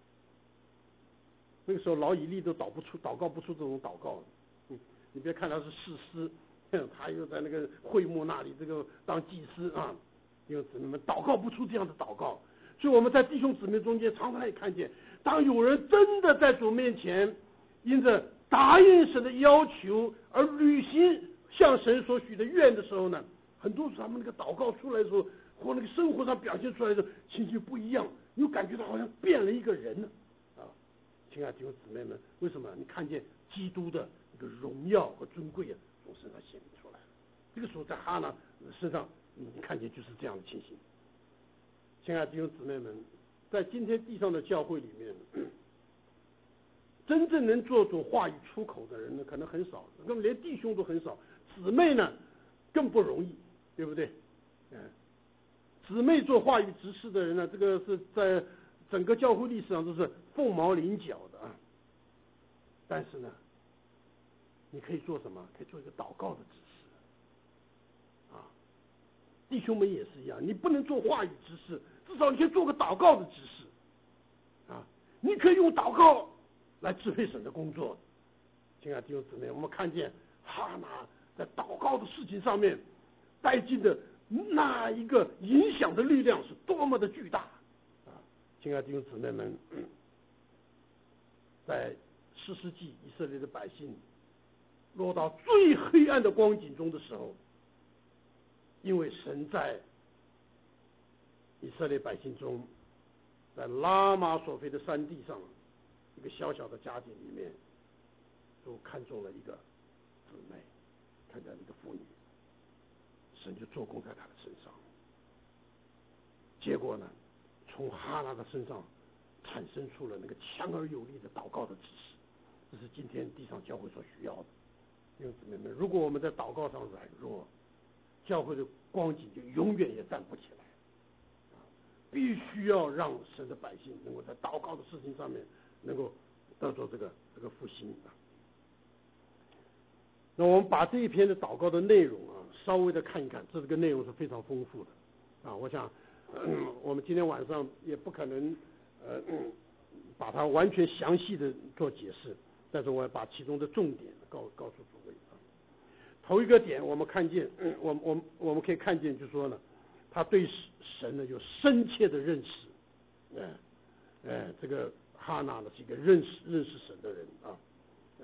那个时候老以利都祷不出祷告不出这种祷告，嗯，你别看他是士师，他又在那个会幕那里这个当祭司啊，弟兄姊妹们祷告不出这样的祷告。所以我们在弟兄姊妹中间常常也看见，当有人真的在主面前因着答应神的要求而履行向神所许的愿的时候呢，很多时候他们那个祷告出来的时候，或那个生活上表现出来的时候，情形不一样，你就感觉到好像变了一个人呢啊！亲爱的弟兄姊妹们，为什么？你看见基督的那个荣耀和尊贵啊，从身上显明出来了。这个时候在哈拿身上，你看见就是这样的情形。亲爱的弟兄姊妹们，在今天地上的教会里面，真正能做主话语出口的人呢，可能很少，根本连弟兄都很少，姊妹呢更不容易，对不对？嗯，姊妹做话语执事的人呢，这个是在整个教会历史上都是凤毛麟角的啊。但是呢，你可以做什么？可以做一个祷告的执事啊。弟兄们也是一样，你不能做话语执事，至少你可以做个祷告的执事啊。你可以用祷告来支配神的工作。亲爱的弟兄姊妹，我们看见哈拿在祷告的事情上面带进的那一个影响的力量是多么的巨大啊！亲爱的弟兄姊妹们，在士师记以色列的百姓落到最黑暗的光景中的时候，因为神在以色列百姓中，在拉玛索菲的山地上一个小小的家庭里面，就看中了一个姊妹，看见一个妇女，神就做工在她的身上。结果呢，从哈拿的身上产生出了那个强而有力的祷告的指示，这是今天地上教会所需要的。弟兄姊妹们，如果我们在祷告上软弱，教会的光景就永远也站不起来。必须要让神的百姓能够在祷告的事情上面能够得到这个这个复兴啊。那我们把这一篇的祷告的内容啊，稍微的看一看，这个内容是非常丰富的啊。我想，嗯、我们今天晚上也不可能呃、嗯、把它完全详细的做解释，但是我要把其中的重点告告诉诸位啊。头一个点，我们看见，嗯、我们我们我们可以看见，就是说呢，他对神呢有深切的认识，哎、呃，哎，这个哈拿呢是一个认识认识神的人啊，嗯，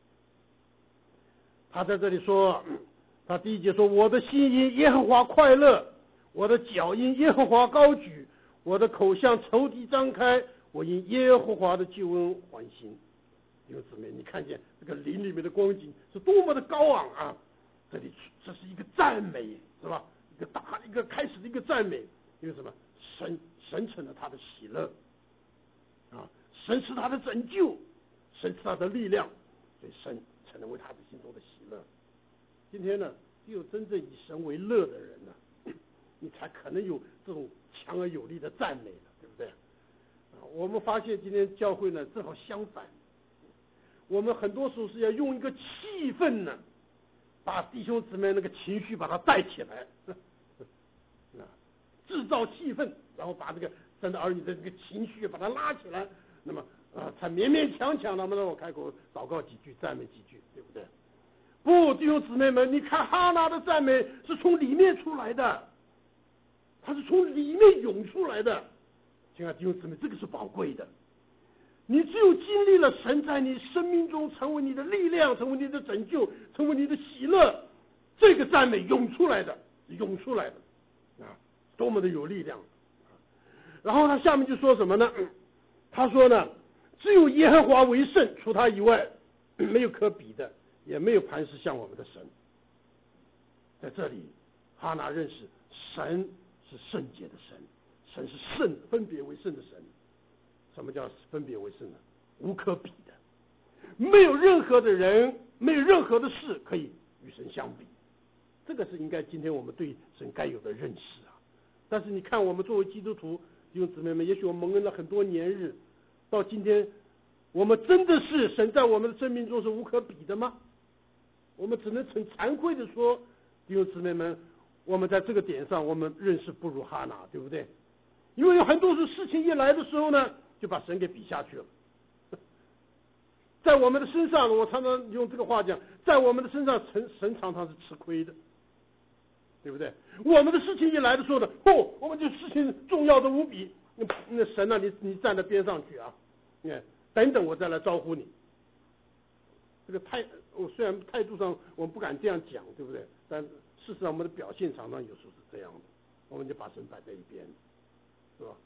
他在这里说，他第一节说，我的心因耶和华快乐，我的脚因耶和华高举，我的口向仇敌张开，我因耶和华的救恩欢心。弟兄姊妹，你看见这个林里面的光景是多么的高昂啊！这里这是一个赞美，是吧？一个大一个开始的一个赞美，因为什么？神神成了他的喜乐啊，神是他的拯救，神是他的力量，所以神成了为他的心中的喜乐。今天呢，只有真正以神为乐的人呢，你才可能有这种强而有力的赞美的，对不对？啊，我们发现今天教会呢正好相反，我们很多时候是要用一个气氛呢，把弟兄姊妹那个情绪把它带起来。啊，制造气氛，然后把这个神的儿女的这个情绪把它拉起来，那么啊，才勉勉强强的，那么让我开口祷告几句，赞美几句，对不对？不，弟兄姊妹们，你看哈拿的赞美是从里面出来的，它是从里面涌出来的。亲爱的弟兄姊妹，这个是宝贵的。你只有经历了神在你生命中成为你的力量，成为你的拯救，成为你的喜乐，这个赞美涌出来的，涌出来的。啊，多么的有力量， 然后他下面就说什么呢？他说呢，只有耶和华为圣，除他以外没有可比的，也没有磐石像我们的神。在这里，哈拿认识神是圣洁的神，神是圣，分别为圣的神。什么叫分别为圣呢？无可比的，没有任何的人，没有任何的事可以与神相比。这个是应该今天我们对神该有的认识啊。但是你看，我们作为基督徒弟兄姊妹们，也许我们蒙恩了很多年日，到今天，我们真的是神在我们的生命中是无可比的吗？我们只能很惭愧的说，弟兄姊妹们，我们在这个点上，我们认识不如哈拿，对不对？因为有很多事情一来的时候呢，就把神给比下去了。在我们的身上，我常常用这个话讲，在我们的身上，神神常常是吃亏的，对不对？我们的事情一来的时候呢，哦，我们这事情重要的无比，那神啊，你你站在边上去啊，你等等我再来招呼你。这个态，我虽然态度上我们不敢这样讲，对不对？但事实上我们的表现常常有时候是这样的，我们就把神摆在一边，是吧？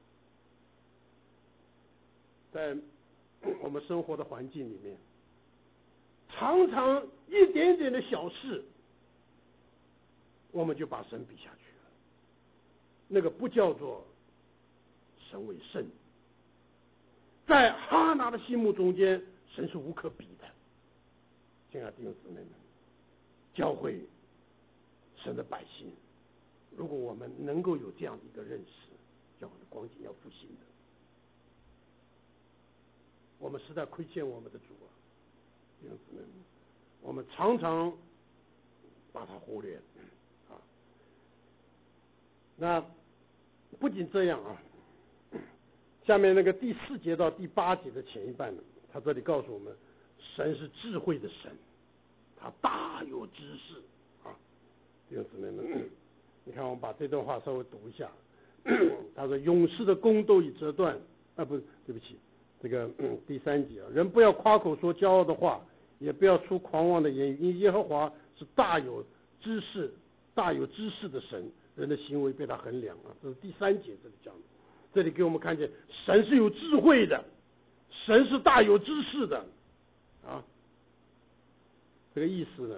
在我们生活的环境里面，常常一点点的小事，我们就把神比下去了。那个不叫做神为圣，在哈拿的心目中间，神是无可比的。亲爱的弟兄姊妹们，教会神的百姓，如果我们能够有这样的一个认识，教会的光景要复兴的。我们实在亏欠我们的主啊，弟兄姊妹们，我们常常把它忽略啊。那不仅这样啊，下面那个第四节到第八节的前一半呢，他这里告诉我们，神是智慧的神，他大有知识啊。弟兄姊妹们，你看我们把这段话稍微读一下。他说：“勇士的弓都已折断。”啊，不，对不起。这个、嗯、第三节啊，人不要夸口说骄傲的话，也不要出狂妄的言语，因耶和华是大有知识、大有知识的神，人的行为被他衡量啊。这是第三节这里讲的，这里给我们看见神是有智慧的，神是大有知识的啊。这个意思呢，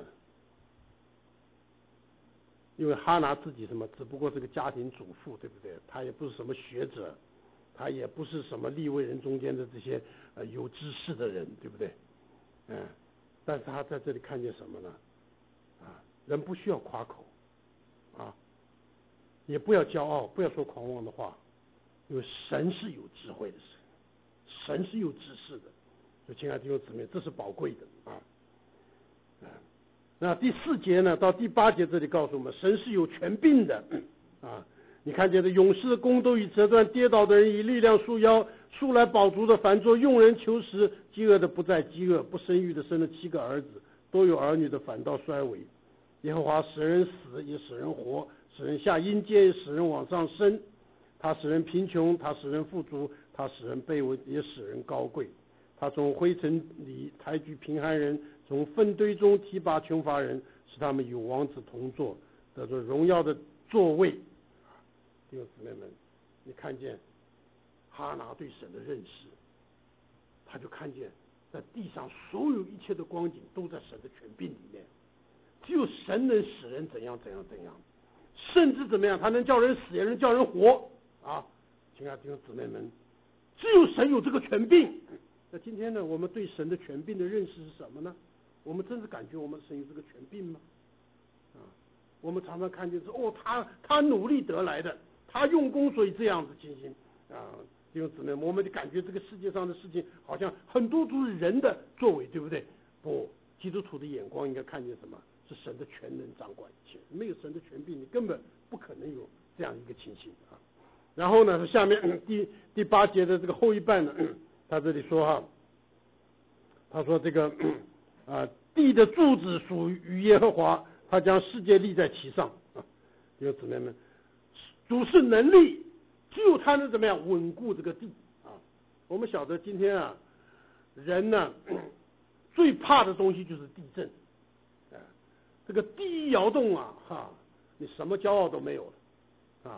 因为哈拿自己什么，只不过是个家庭主妇，对不对？他也不是什么学者。他也不是什么利未人中间的这些呃有知识的人，对不对？嗯，但是他在这里看见什么呢？啊，人不需要夸口，啊，也不要骄傲，不要说狂妄的话，因为神是有智慧的神，神是有知识的。所以亲爱的弟兄姊妹，这是宝贵的啊。啊，那第四节呢，到第八节这里告诉我们，神是有权柄的啊。你看见的勇士的弓都已折断，跌倒的人以力量束腰，素来饱足的凡作用人求食，饥饿的不再饥饿，不生育的生了七个儿子，都有儿女的反倒衰微。耶和华使人死，也使人活，使人下阴间，也使人往上升。他使人贫穷，他使人富足，他使人卑微，也使人高贵。他从灰尘里抬举贫寒人，从粪堆中提拔穷乏人，使他们与王子同坐，得着荣耀的座位。弟兄姊妹们，你看见哈拿对神的认识，他就看见在地上所有一切的光景都在神的权柄里面，只有神能使人怎样怎样怎样，甚至怎么样，他能叫人死也能叫人活啊！亲爱的弟兄姊妹们，只有神有这个权柄。那今天呢，我们对神的权柄的认识是什么呢？我们真是感觉我们神有这个权柄吗？啊，我们常常看见说，哦，他他努力得来的。他用功，所以这样子情形啊，弟兄姊妹，我们就感觉这个世界上的事情好像很多都是人的作为，对不对？不，基督徒的眼光应该看见什么？是神的全能掌管一切，没有神的权柄，你根本不可能有这样一个情形啊。然后呢，下面第第八节的这个后一半呢，他这里说哈，他说这个啊，地的柱子属于耶和华，他将世界立在其上啊，弟兄姊妹们。主是能力，只有他能怎么样稳固这个地啊？我们晓得今天啊，人呢最怕的东西就是地震，啊，这个地一摇动啊，哈，你什么骄傲都没有了啊。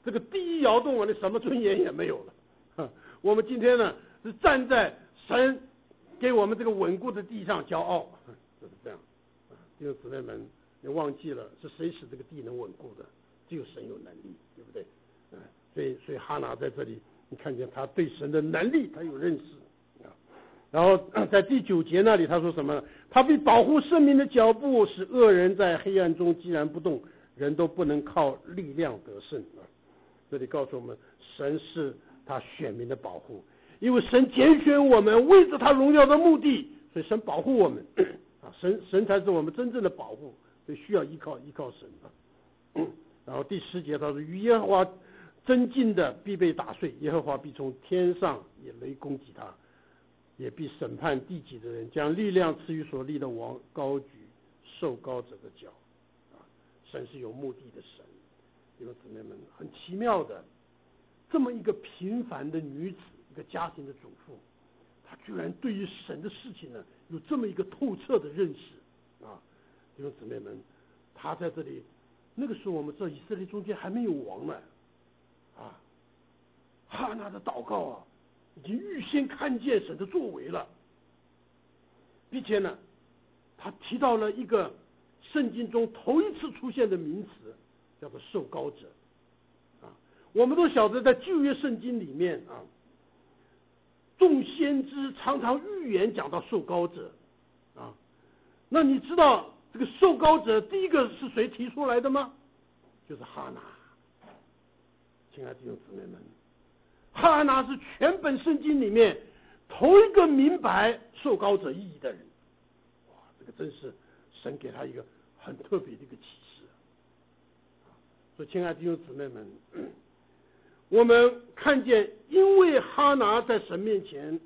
这个地一摇动，我的什么尊严也没有了。我们今天呢是站在神给我们这个稳固的地上骄傲，就是这样。弟兄姊妹们，你忘记了是谁使这个地能稳固的？只有神有能力，对不对？嗯，所以所以哈拿在这里，你看见他对神的能力，他有认识啊。然后在第九节那里他说什么？他必保护生命的脚步，使恶人在黑暗中寂然不动，人都不能靠力量得胜啊。这里告诉我们，神是他选民的保护，因为神拣选我们，为着他荣耀的目的，所以神保护我们啊，神神才是我们真正的保护，所以需要依靠依靠神啊。然后第十节他说：“与耶和华争竞的必被打碎，耶和华必从天上也雷攻击他，也必审判地极的人，将力量赐予所立的王，高举受高者的脚。”啊，神是有目的的神。弟兄姊妹们，很奇妙的，这么一个平凡的女子，一个家庭的主妇，她居然对于神的事情呢，有这么一个透彻的认识啊！弟兄姊妹们，她在这里，那个时候我们知道以色列中间还没有王呢，啊，哈拿的祷告啊，已经预先看见神的作为了，并且呢，他提到了一个圣经中头一次出现的名词，叫做受膏者啊。我们都晓得在旧约圣经里面啊，众先知常常预言讲到受膏者啊。那你知道这个受膏者第一个是谁提出来的吗？就是哈拿。亲爱的弟兄姊妹们，哈拿是全本圣经里面头一个明白受膏者意义的人。哇，这个真是神给他一个很特别的一个启示。所以亲爱的弟兄姊妹们，我们看见因为哈拿在神面前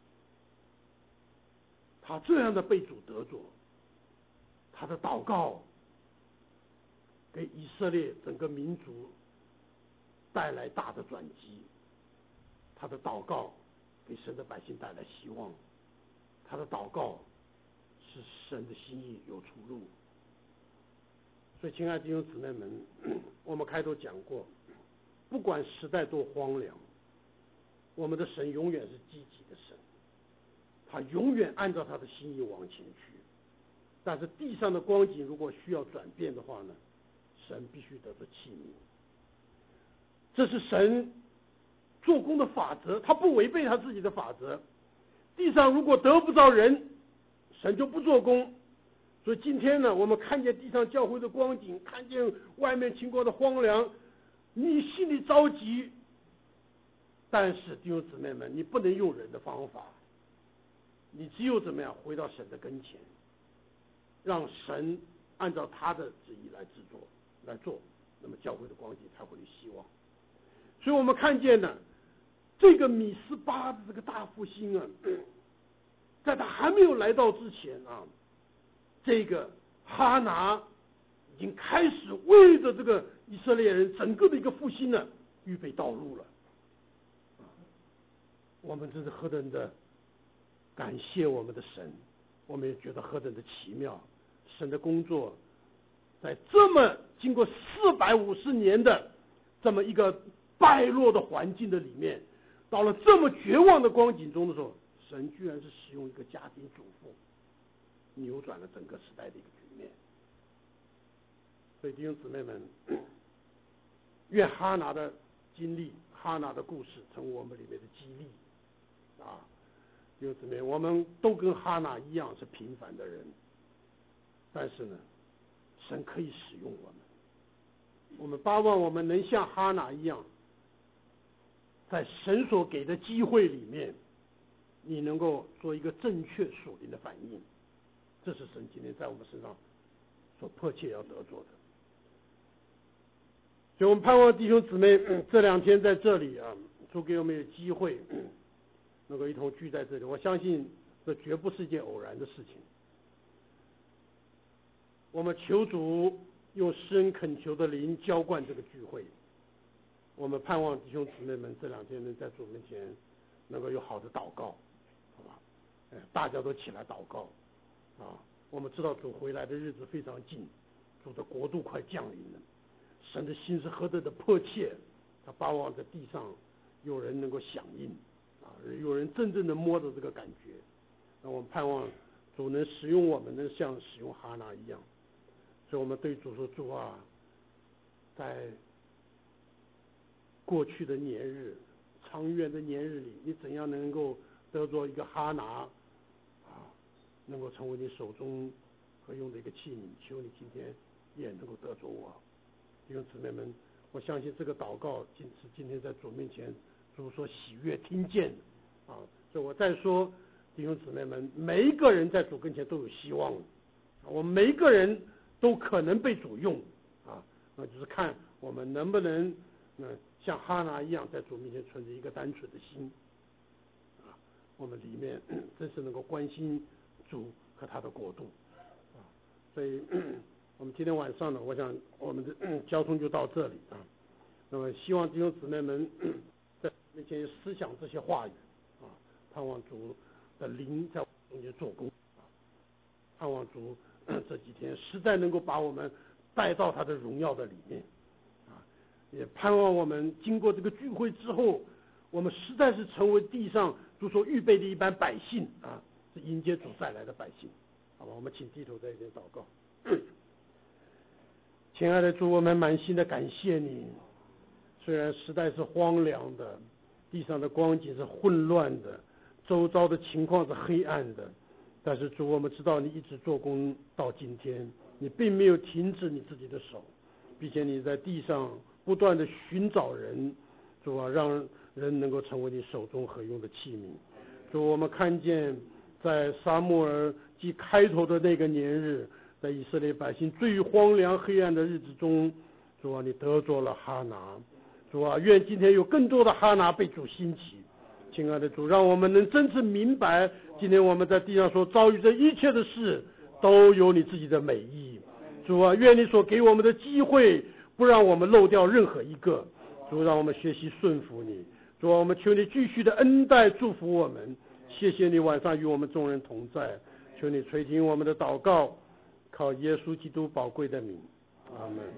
他这样的被主得着，他的祷告给以色列整个民族带来大的转机，他的祷告给神的百姓带来希望，他的祷告使神的心意有出路。所以亲爱的弟兄姊妹们，我们开头讲过，不管时代多荒凉，我们的神永远是积极的神，他永远按照他的心意往前去。但是地上的光景如果需要转变的话呢，神必须得着器皿，这是神做工的法则，他不违背他自己的法则。地上如果得不着人，神就不做工。所以今天呢，我们看见地上教会的光景，看见外面情况的荒凉，你心里着急，但是弟兄姊妹们，你不能用人的方法，你只有怎么样回到神的跟前，让神按照他的旨意来制作来做，那么教会的光景才会有希望。所以我们看见呢，这个米斯巴的这个大复兴啊，在他还没有来到之前啊，这个哈拿已经开始为着这个以色列人整个的一个复兴呢预备道路了。我们真是何等的感谢我们的神，我们也觉得何等的奇妙，神的工作在这么经过四百五十年的这么一个败落的环境的里面，到了这么绝望的光景中的时候，神居然是使用一个家庭主妇扭转了整个时代的一个局面。所以弟兄姊妹们，愿哈拿的经历，哈拿的故事成为我们里面的激励啊！弟兄姊妹，我们都跟哈拿一样是平凡的人，但是呢，神可以使用我们。我们巴望我们能像哈拿一样，在神所给的机会里面，你能够做一个正确属灵的反应。这是神今天在我们身上所迫切要得做的。所以我们盼望弟兄姊妹、嗯、这两天在这里啊，主给我们有机会、嗯、能够一同聚在这里。我相信这绝不是一件偶然的事情。我们求主用施恩恳求的灵浇灌这个聚会。我们盼望弟兄姊妹们这两天能在主面前能够有好的祷告，好吧？哎，大家都起来祷告啊！我们知道主回来的日子非常近，主的国度快降临了，神的心是何等的迫切他盼望在地上有人能够响应啊，有人真正的摸着这个感觉。那我们盼望主能使用我们，能像使用哈拿一样。所以我们对主说：主啊，在过去的年日、长远的年日里，你怎样能够得着一个哈拿啊，能够成为你手中可用的一个器皿？求你今天也能够得着我。弟兄姊妹们，我相信这个祷告今是今天在主面前主所喜悦听见的啊。所以我再说，弟兄姊妹们，每一个人在主跟前都有希望，我们每一个人都可能被主用啊，那就是看我们能不能嗯像哈拿一样，在主面前存着一个单纯的心啊，我们里面真是能够关心主和他的国度啊。所以我们今天晚上呢，我想我们的交通就到这里啊。那么希望弟兄姊妹们在面前思想这些话语啊，盼望主的灵在我们中间做工啊，盼望主这几天实在能够把我们带到他的荣耀的里面啊，也盼望我们经过这个聚会之后，我们实在是成为地上主所预备的一般百姓啊，是迎接主再来的百姓。好吧，我们请低头在一边祷告。亲爱的主，我们满心的感谢你。虽然时代是荒凉的，地上的光景是混乱的，周遭的情况是黑暗的，但是主，我们知道你一直做工到今天，你并没有停止你自己的手，并且你在地上不断的寻找人，主啊，让人能够成为你手中合用的器皿。主，我们看见在撒母耳记开头的那个年日，在以色列百姓最荒凉黑暗的日子中，主啊，你得着了哈拿。主啊，愿今天有更多的哈拿被主兴起。亲爱的主，让我们能真正明白，今天我们在地上所遭遇这一切的事，都有你自己的美意。主啊，愿你所给我们的机会，不让我们漏掉任何一个。主，让我们学习顺服你。主啊，我们求你继续的恩待祝福我们。谢谢你晚上与我们众人同在，求你垂听我们的祷告，靠耶稣基督宝贵的名，阿门。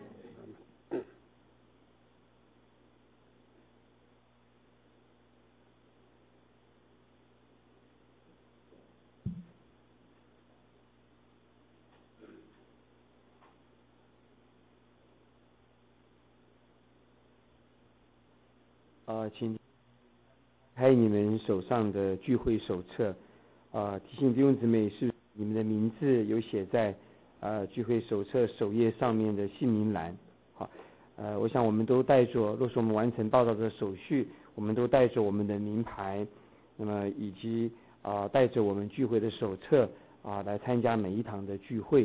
呃，请开你们手上的聚会手册，呃，提醒弟兄姊妹是你们的名字有写在呃聚会手册首页上面的姓名栏。好，呃，我想我们都带着，若是我们完成报道的手续，我们都带着我们的名牌，那么以及啊、呃、带着我们聚会的手册啊、呃、来参加每一堂的聚会。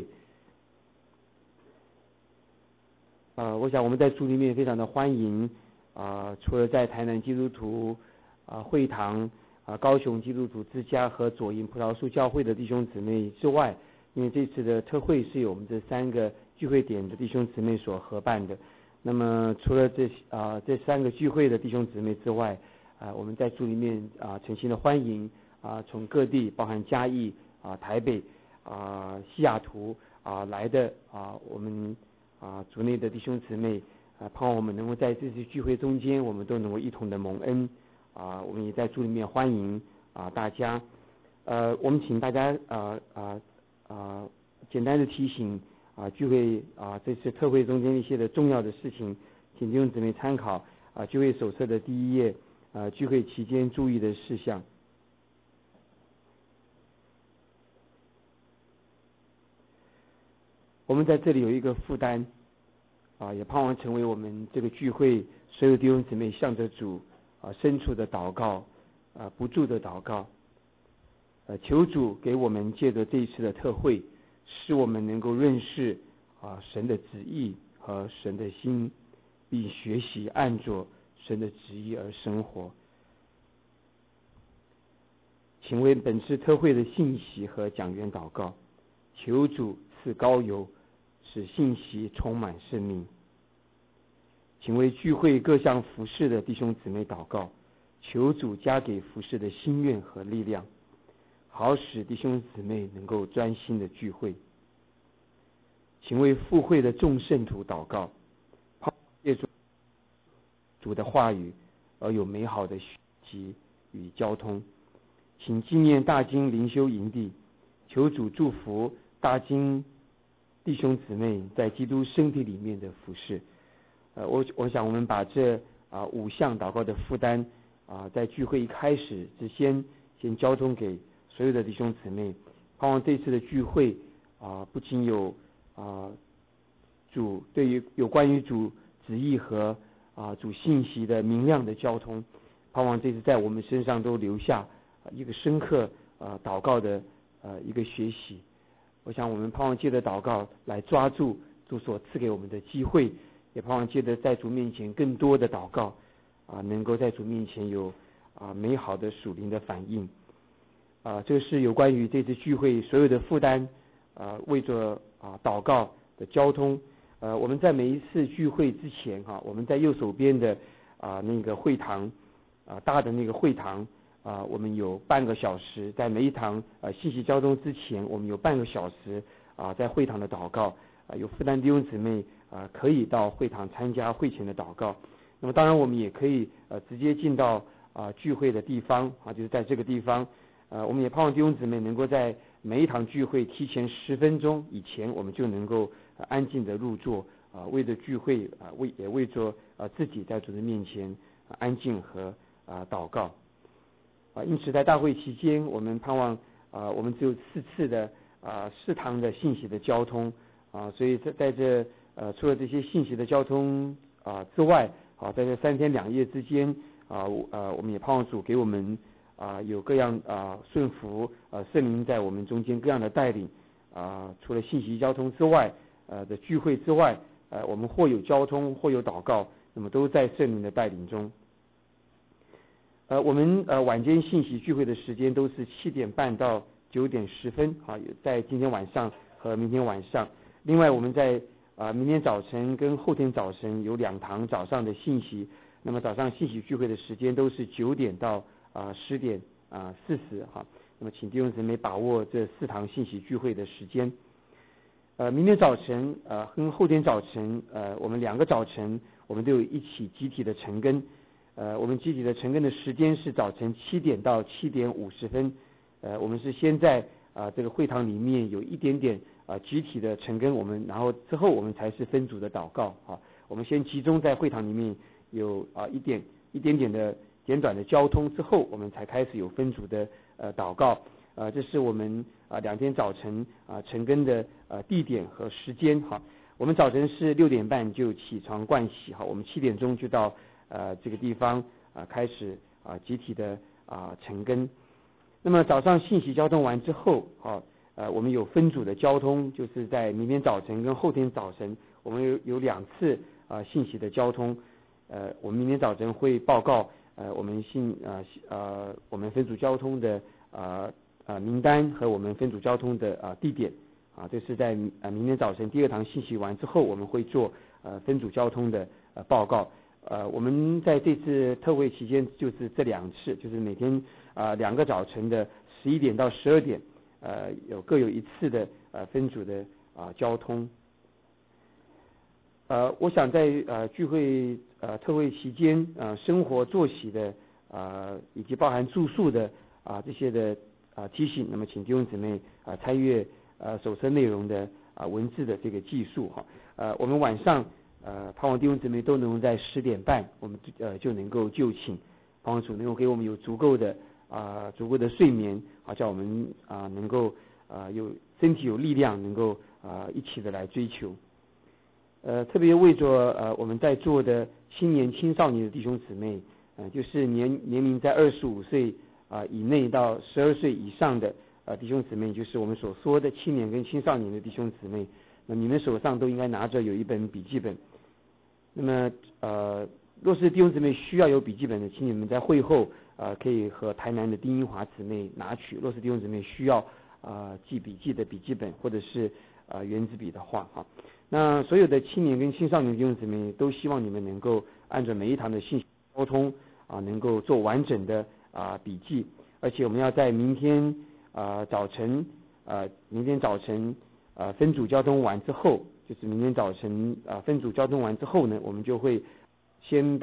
呃，我想我们在主里面非常的欢迎。啊、呃，除了在台南基督徒啊、呃、会堂啊、呃、高雄基督徒之家和左营葡萄树教会的弟兄姊妹之外，因为这次的特会是由我们这三个聚会点的弟兄姊妹所合办的。那么除了这啊、呃、这三个聚会的弟兄姊妹之外，啊、呃、我们在主里面啊、呃、诚心的欢迎啊、呃、从各地包含嘉义啊、呃、台北啊、呃、西雅图啊、呃、来的啊、呃、我们啊主内的弟兄姊妹。啊，盼望我们能够在这次聚会中间，我们都能够一同的蒙恩啊！我们也在主里面欢迎啊大家。呃，我们请大家啊啊啊简单的提醒啊聚会啊这次特会中间一些的重要的事情，请弟兄姊妹参考啊聚会手册的第一页啊聚会期间注意的事项。我们在这里有一个负担。啊，也盼望成为我们这个聚会所有弟兄姊妹向着主啊深处的祷告啊不住的祷告，呃求主给我们借着这一次的特会，使我们能够认识啊神的旨意和神的心，并学习按着神的旨意而生活。请为本次特会的信息和讲员祷告，求主赐膏油，使信息充满生命。请为聚会各项服事的弟兄姊妹祷告，求主加给服事的心愿和力量，好使弟兄姊妹能够专心的聚会。请为赴会的众圣徒祷告，借助主的话语，而有美好的学习与交通。请纪念大金灵修营地，求主祝福大金弟兄姊妹在基督身体里面的服事。呃，我我想我们把这啊五项祷告的负担啊，在聚会一开始之先先交通给所有的弟兄姊妹，盼望这次的聚会啊，不仅有啊主对于有关于主旨意和啊主信息的明亮的交通，盼望这次在我们身上都留下一个深刻啊祷告的呃一个学习。我想我们盼望借着祷告来抓住主所赐给我们的机会，也盼望借着在主面前更多的祷告啊，能够在主面前有啊美好的属灵的反应啊。这是有关于这次聚会所有的负担啊，为着啊祷告的交通。呃，我们在每一次聚会之前哈、啊，我们在右手边的啊那个会堂啊大的那个会堂啊，我们有半个小时，在每一堂呃信息交通之前，我们有半个小时啊在会堂的祷告啊，有负担弟兄姊妹啊可以到会堂参加会前的祷告。那么当然我们也可以呃直接进到啊聚会的地方啊，就是在这个地方。呃，我们也盼望弟兄姊妹能够在每一堂聚会提前十分钟以前，我们就能够、呃、安静的入座啊、呃，为着聚会啊、呃，为也为着呃自己在主的面前、呃、安静和啊、呃、祷告啊。因此在大会期间，我们盼望啊、呃，我们只有四次的啊四堂的信息的交通啊，所以在在这呃除了这些信息的交通啊之外，啊，在这三天两夜之间啊呃，我们也盼望主给我们。啊，有各样啊顺服啊圣灵在我们中间各样的带领啊，除了信息交通之外，呃的聚会之外，呃我们或有交通或有祷告，那么都在圣灵的带领中。呃，我们呃晚间信息聚会的时间都是七点半到九点十分啊，在今天晚上和明天晚上。另外，我们在啊明天早晨跟后天早晨有两堂早上的信息，那么早上信息聚会的时间都是九点到。啊，十点啊四十哈，那么请弟兄姊妹把握这四堂信息聚会的时间。呃，明天早晨呃跟后天早晨呃，我们两个早晨我们都有一起集体的晨更。呃，我们集体的晨更的时间是早晨七点到七点五十分。呃，我们是先在啊这个会堂里面有一点点啊集体的晨更，我们然后之后我们才是分组的祷告啊。我们先集中在会堂里面有啊一点一点点的。简短的交通之后，我们才开始有分组的呃祷告，呃，这是我们啊、呃、两天早晨啊、呃、晨更的呃地点和时间哈。我们早晨是六点半就起床盥洗哈，我们七点钟就到呃这个地方啊、呃、开始啊、呃、集体的啊、呃、晨更。那么早上信息交通完之后，好呃我们有分组的交通，就是在明天早晨跟后天早晨，我们有有两次啊、呃、信息的交通，呃我们明天早晨会报告。呃，我们信呃呃，我们分组交通的呃呃名单和我们分组交通的啊、呃、地点啊，这是在呃明天早晨第二堂信息完之后，我们会做呃分组交通的呃报告。呃，我们在这次特会期间就是这两次，就是每天啊、呃、两个早晨的十一点到十二点，呃有各有一次的呃分组的啊、呃、交通。呃，我想在呃聚会呃特会期间呃生活作息的啊、呃、以及包含住宿的啊、呃、这些的啊、呃、提醒，那么请弟兄姊妹啊、呃、参阅呃手册内容的啊、呃、文字的这个记述哈。呃，我们晚上呃盼望弟兄姊妹都能在十点半，我们呃就能够就寝，盼望主能够给我们有足够的啊、呃、足够的睡眠，好叫我们啊、呃、能够啊、呃、有身体有力量，能够啊、呃、一起的来追求。呃，特别为着呃我们在座的青年青少年的弟兄姊妹，呃，就是年年龄在二十五岁啊、呃、以内到十二岁以上的呃弟兄姊妹，就是我们所说的青年跟青少年的弟兄姊妹，那你们手上都应该拿着有一本笔记本。那么呃，若是弟兄姊妹需要有笔记本的，请你们在会后呃可以和台南的丁英华姊妹拿取。若是弟兄姊妹需要啊、呃、记笔记的笔记本或者是呃原子笔的话哈。那所有的青年跟青少年弟兄姊妹都希望你们能够按照每一堂的信息沟通啊，能够做完整的啊笔记，而且我们要在明天啊早晨啊明天早晨啊分组交通完之后，就是明天早晨啊分组交通完之后呢，我们就会先把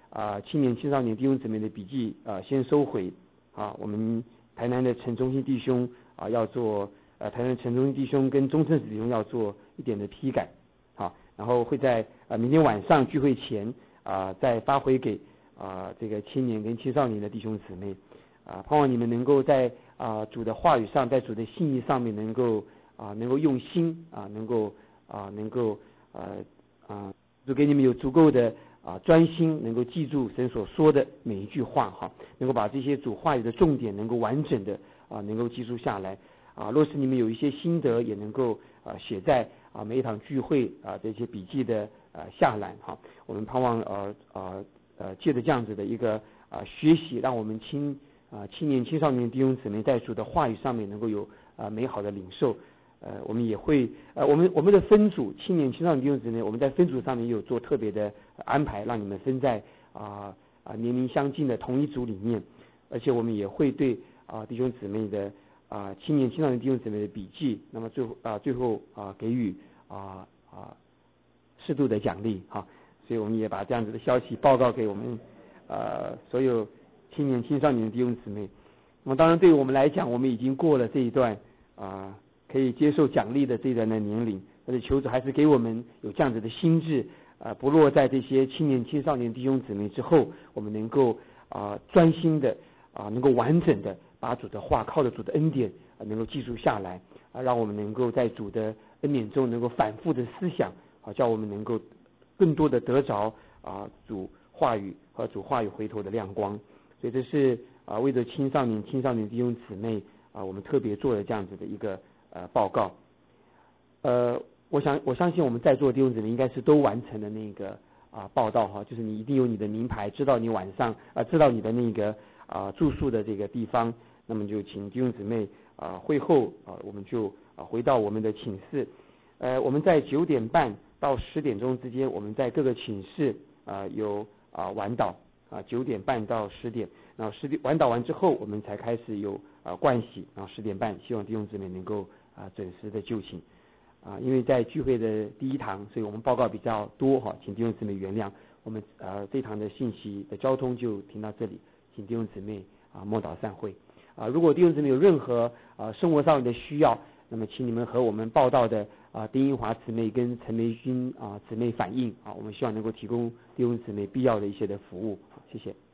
啊青年青少年弟兄姊妹的笔记啊先收回啊，我们台南的陈忠信弟兄啊要做呃台南陈忠信弟兄跟中正弟兄要做一点的批改，好，然后会在啊明天晚上聚会前啊再发回给啊这个青年跟青少年的弟兄姊妹啊，盼望你们能够在啊主的话语上，在主的信义上面能够啊能够用心啊能够啊能够呃啊就给你们有足够的啊专心，能够记住神所说的每一句话哈，能够把这些主话语的重点能够完整的啊能够记住下来啊，若是你们有一些心得，也能够啊写在啊每一场聚会啊这些笔记的啊下栏哈，我们盼望呃呃呃借着这样子的一个啊学习，让我们青啊青年青少年弟兄姊妹在主的话语上面能够有啊美好的领受。呃，我们也会呃，我们我们的分组青年青少年弟兄姊妹，我们在分组上面也有做特别的安排，让你们分在啊啊、呃、年龄相近的同一组里面，而且我们也会对啊、呃、弟兄姊妹的啊、呃、青年青少年弟兄姊妹的笔记，那么最后啊、呃、最后啊、呃、给予啊啊适度的奖励哈，所以我们也把这样子的消息报告给我们呃所有青年青少年的弟兄姊妹。那么当然对于我们来讲，我们已经过了这一段啊。可以接受奖励的这一段的年龄，但是求主还是给我们有这样子的心智，啊、呃，不落在这些青年青少年弟兄姊妹之后，我们能够啊、呃、专心的啊、呃、能够完整的把主的话靠着主的恩典啊、呃、能够记住下来啊、呃，让我们能够在主的恩典中能够反复的思想啊，叫我们能够更多的得着啊、呃、主话语和主话语回头的亮光。所以这是啊、呃、为着青少年青少年弟兄姊妹啊、呃、我们特别做了这样子的一个。呃，报告，呃，我想我相信我们在座的弟兄姊妹应该是都完成了那个啊、呃、报道哈，就是你一定有你的名牌，知道你晚上啊、呃、知道你的那个啊、呃、住宿的这个地方，那么就请弟兄姊妹啊、呃、会后啊、呃、我们就啊、呃、回到我们的寝室，呃我们在九点半到十点钟之间，我们在各个寝室啊、呃、有啊、呃、晚祷啊九点半到十点，然后十点晚祷完之后，我们才开始有啊、呃、盥洗，然后十点半希望弟兄姊妹能够。啊，准时的就寝啊，因为在聚会的第一堂，所以我们报告比较多哈，请弟兄姊妹原谅。我们呃这堂的信息的交通就停到这里，请弟兄姊妹啊默祷散会啊。如果弟兄姊妹有任何啊生活上面的需要，那么请你们和我们报道的啊丁英华姊妹跟陈梅君啊姊妹反映啊，我们希望能够提供弟兄姊妹必要的一些的服务。好，谢谢。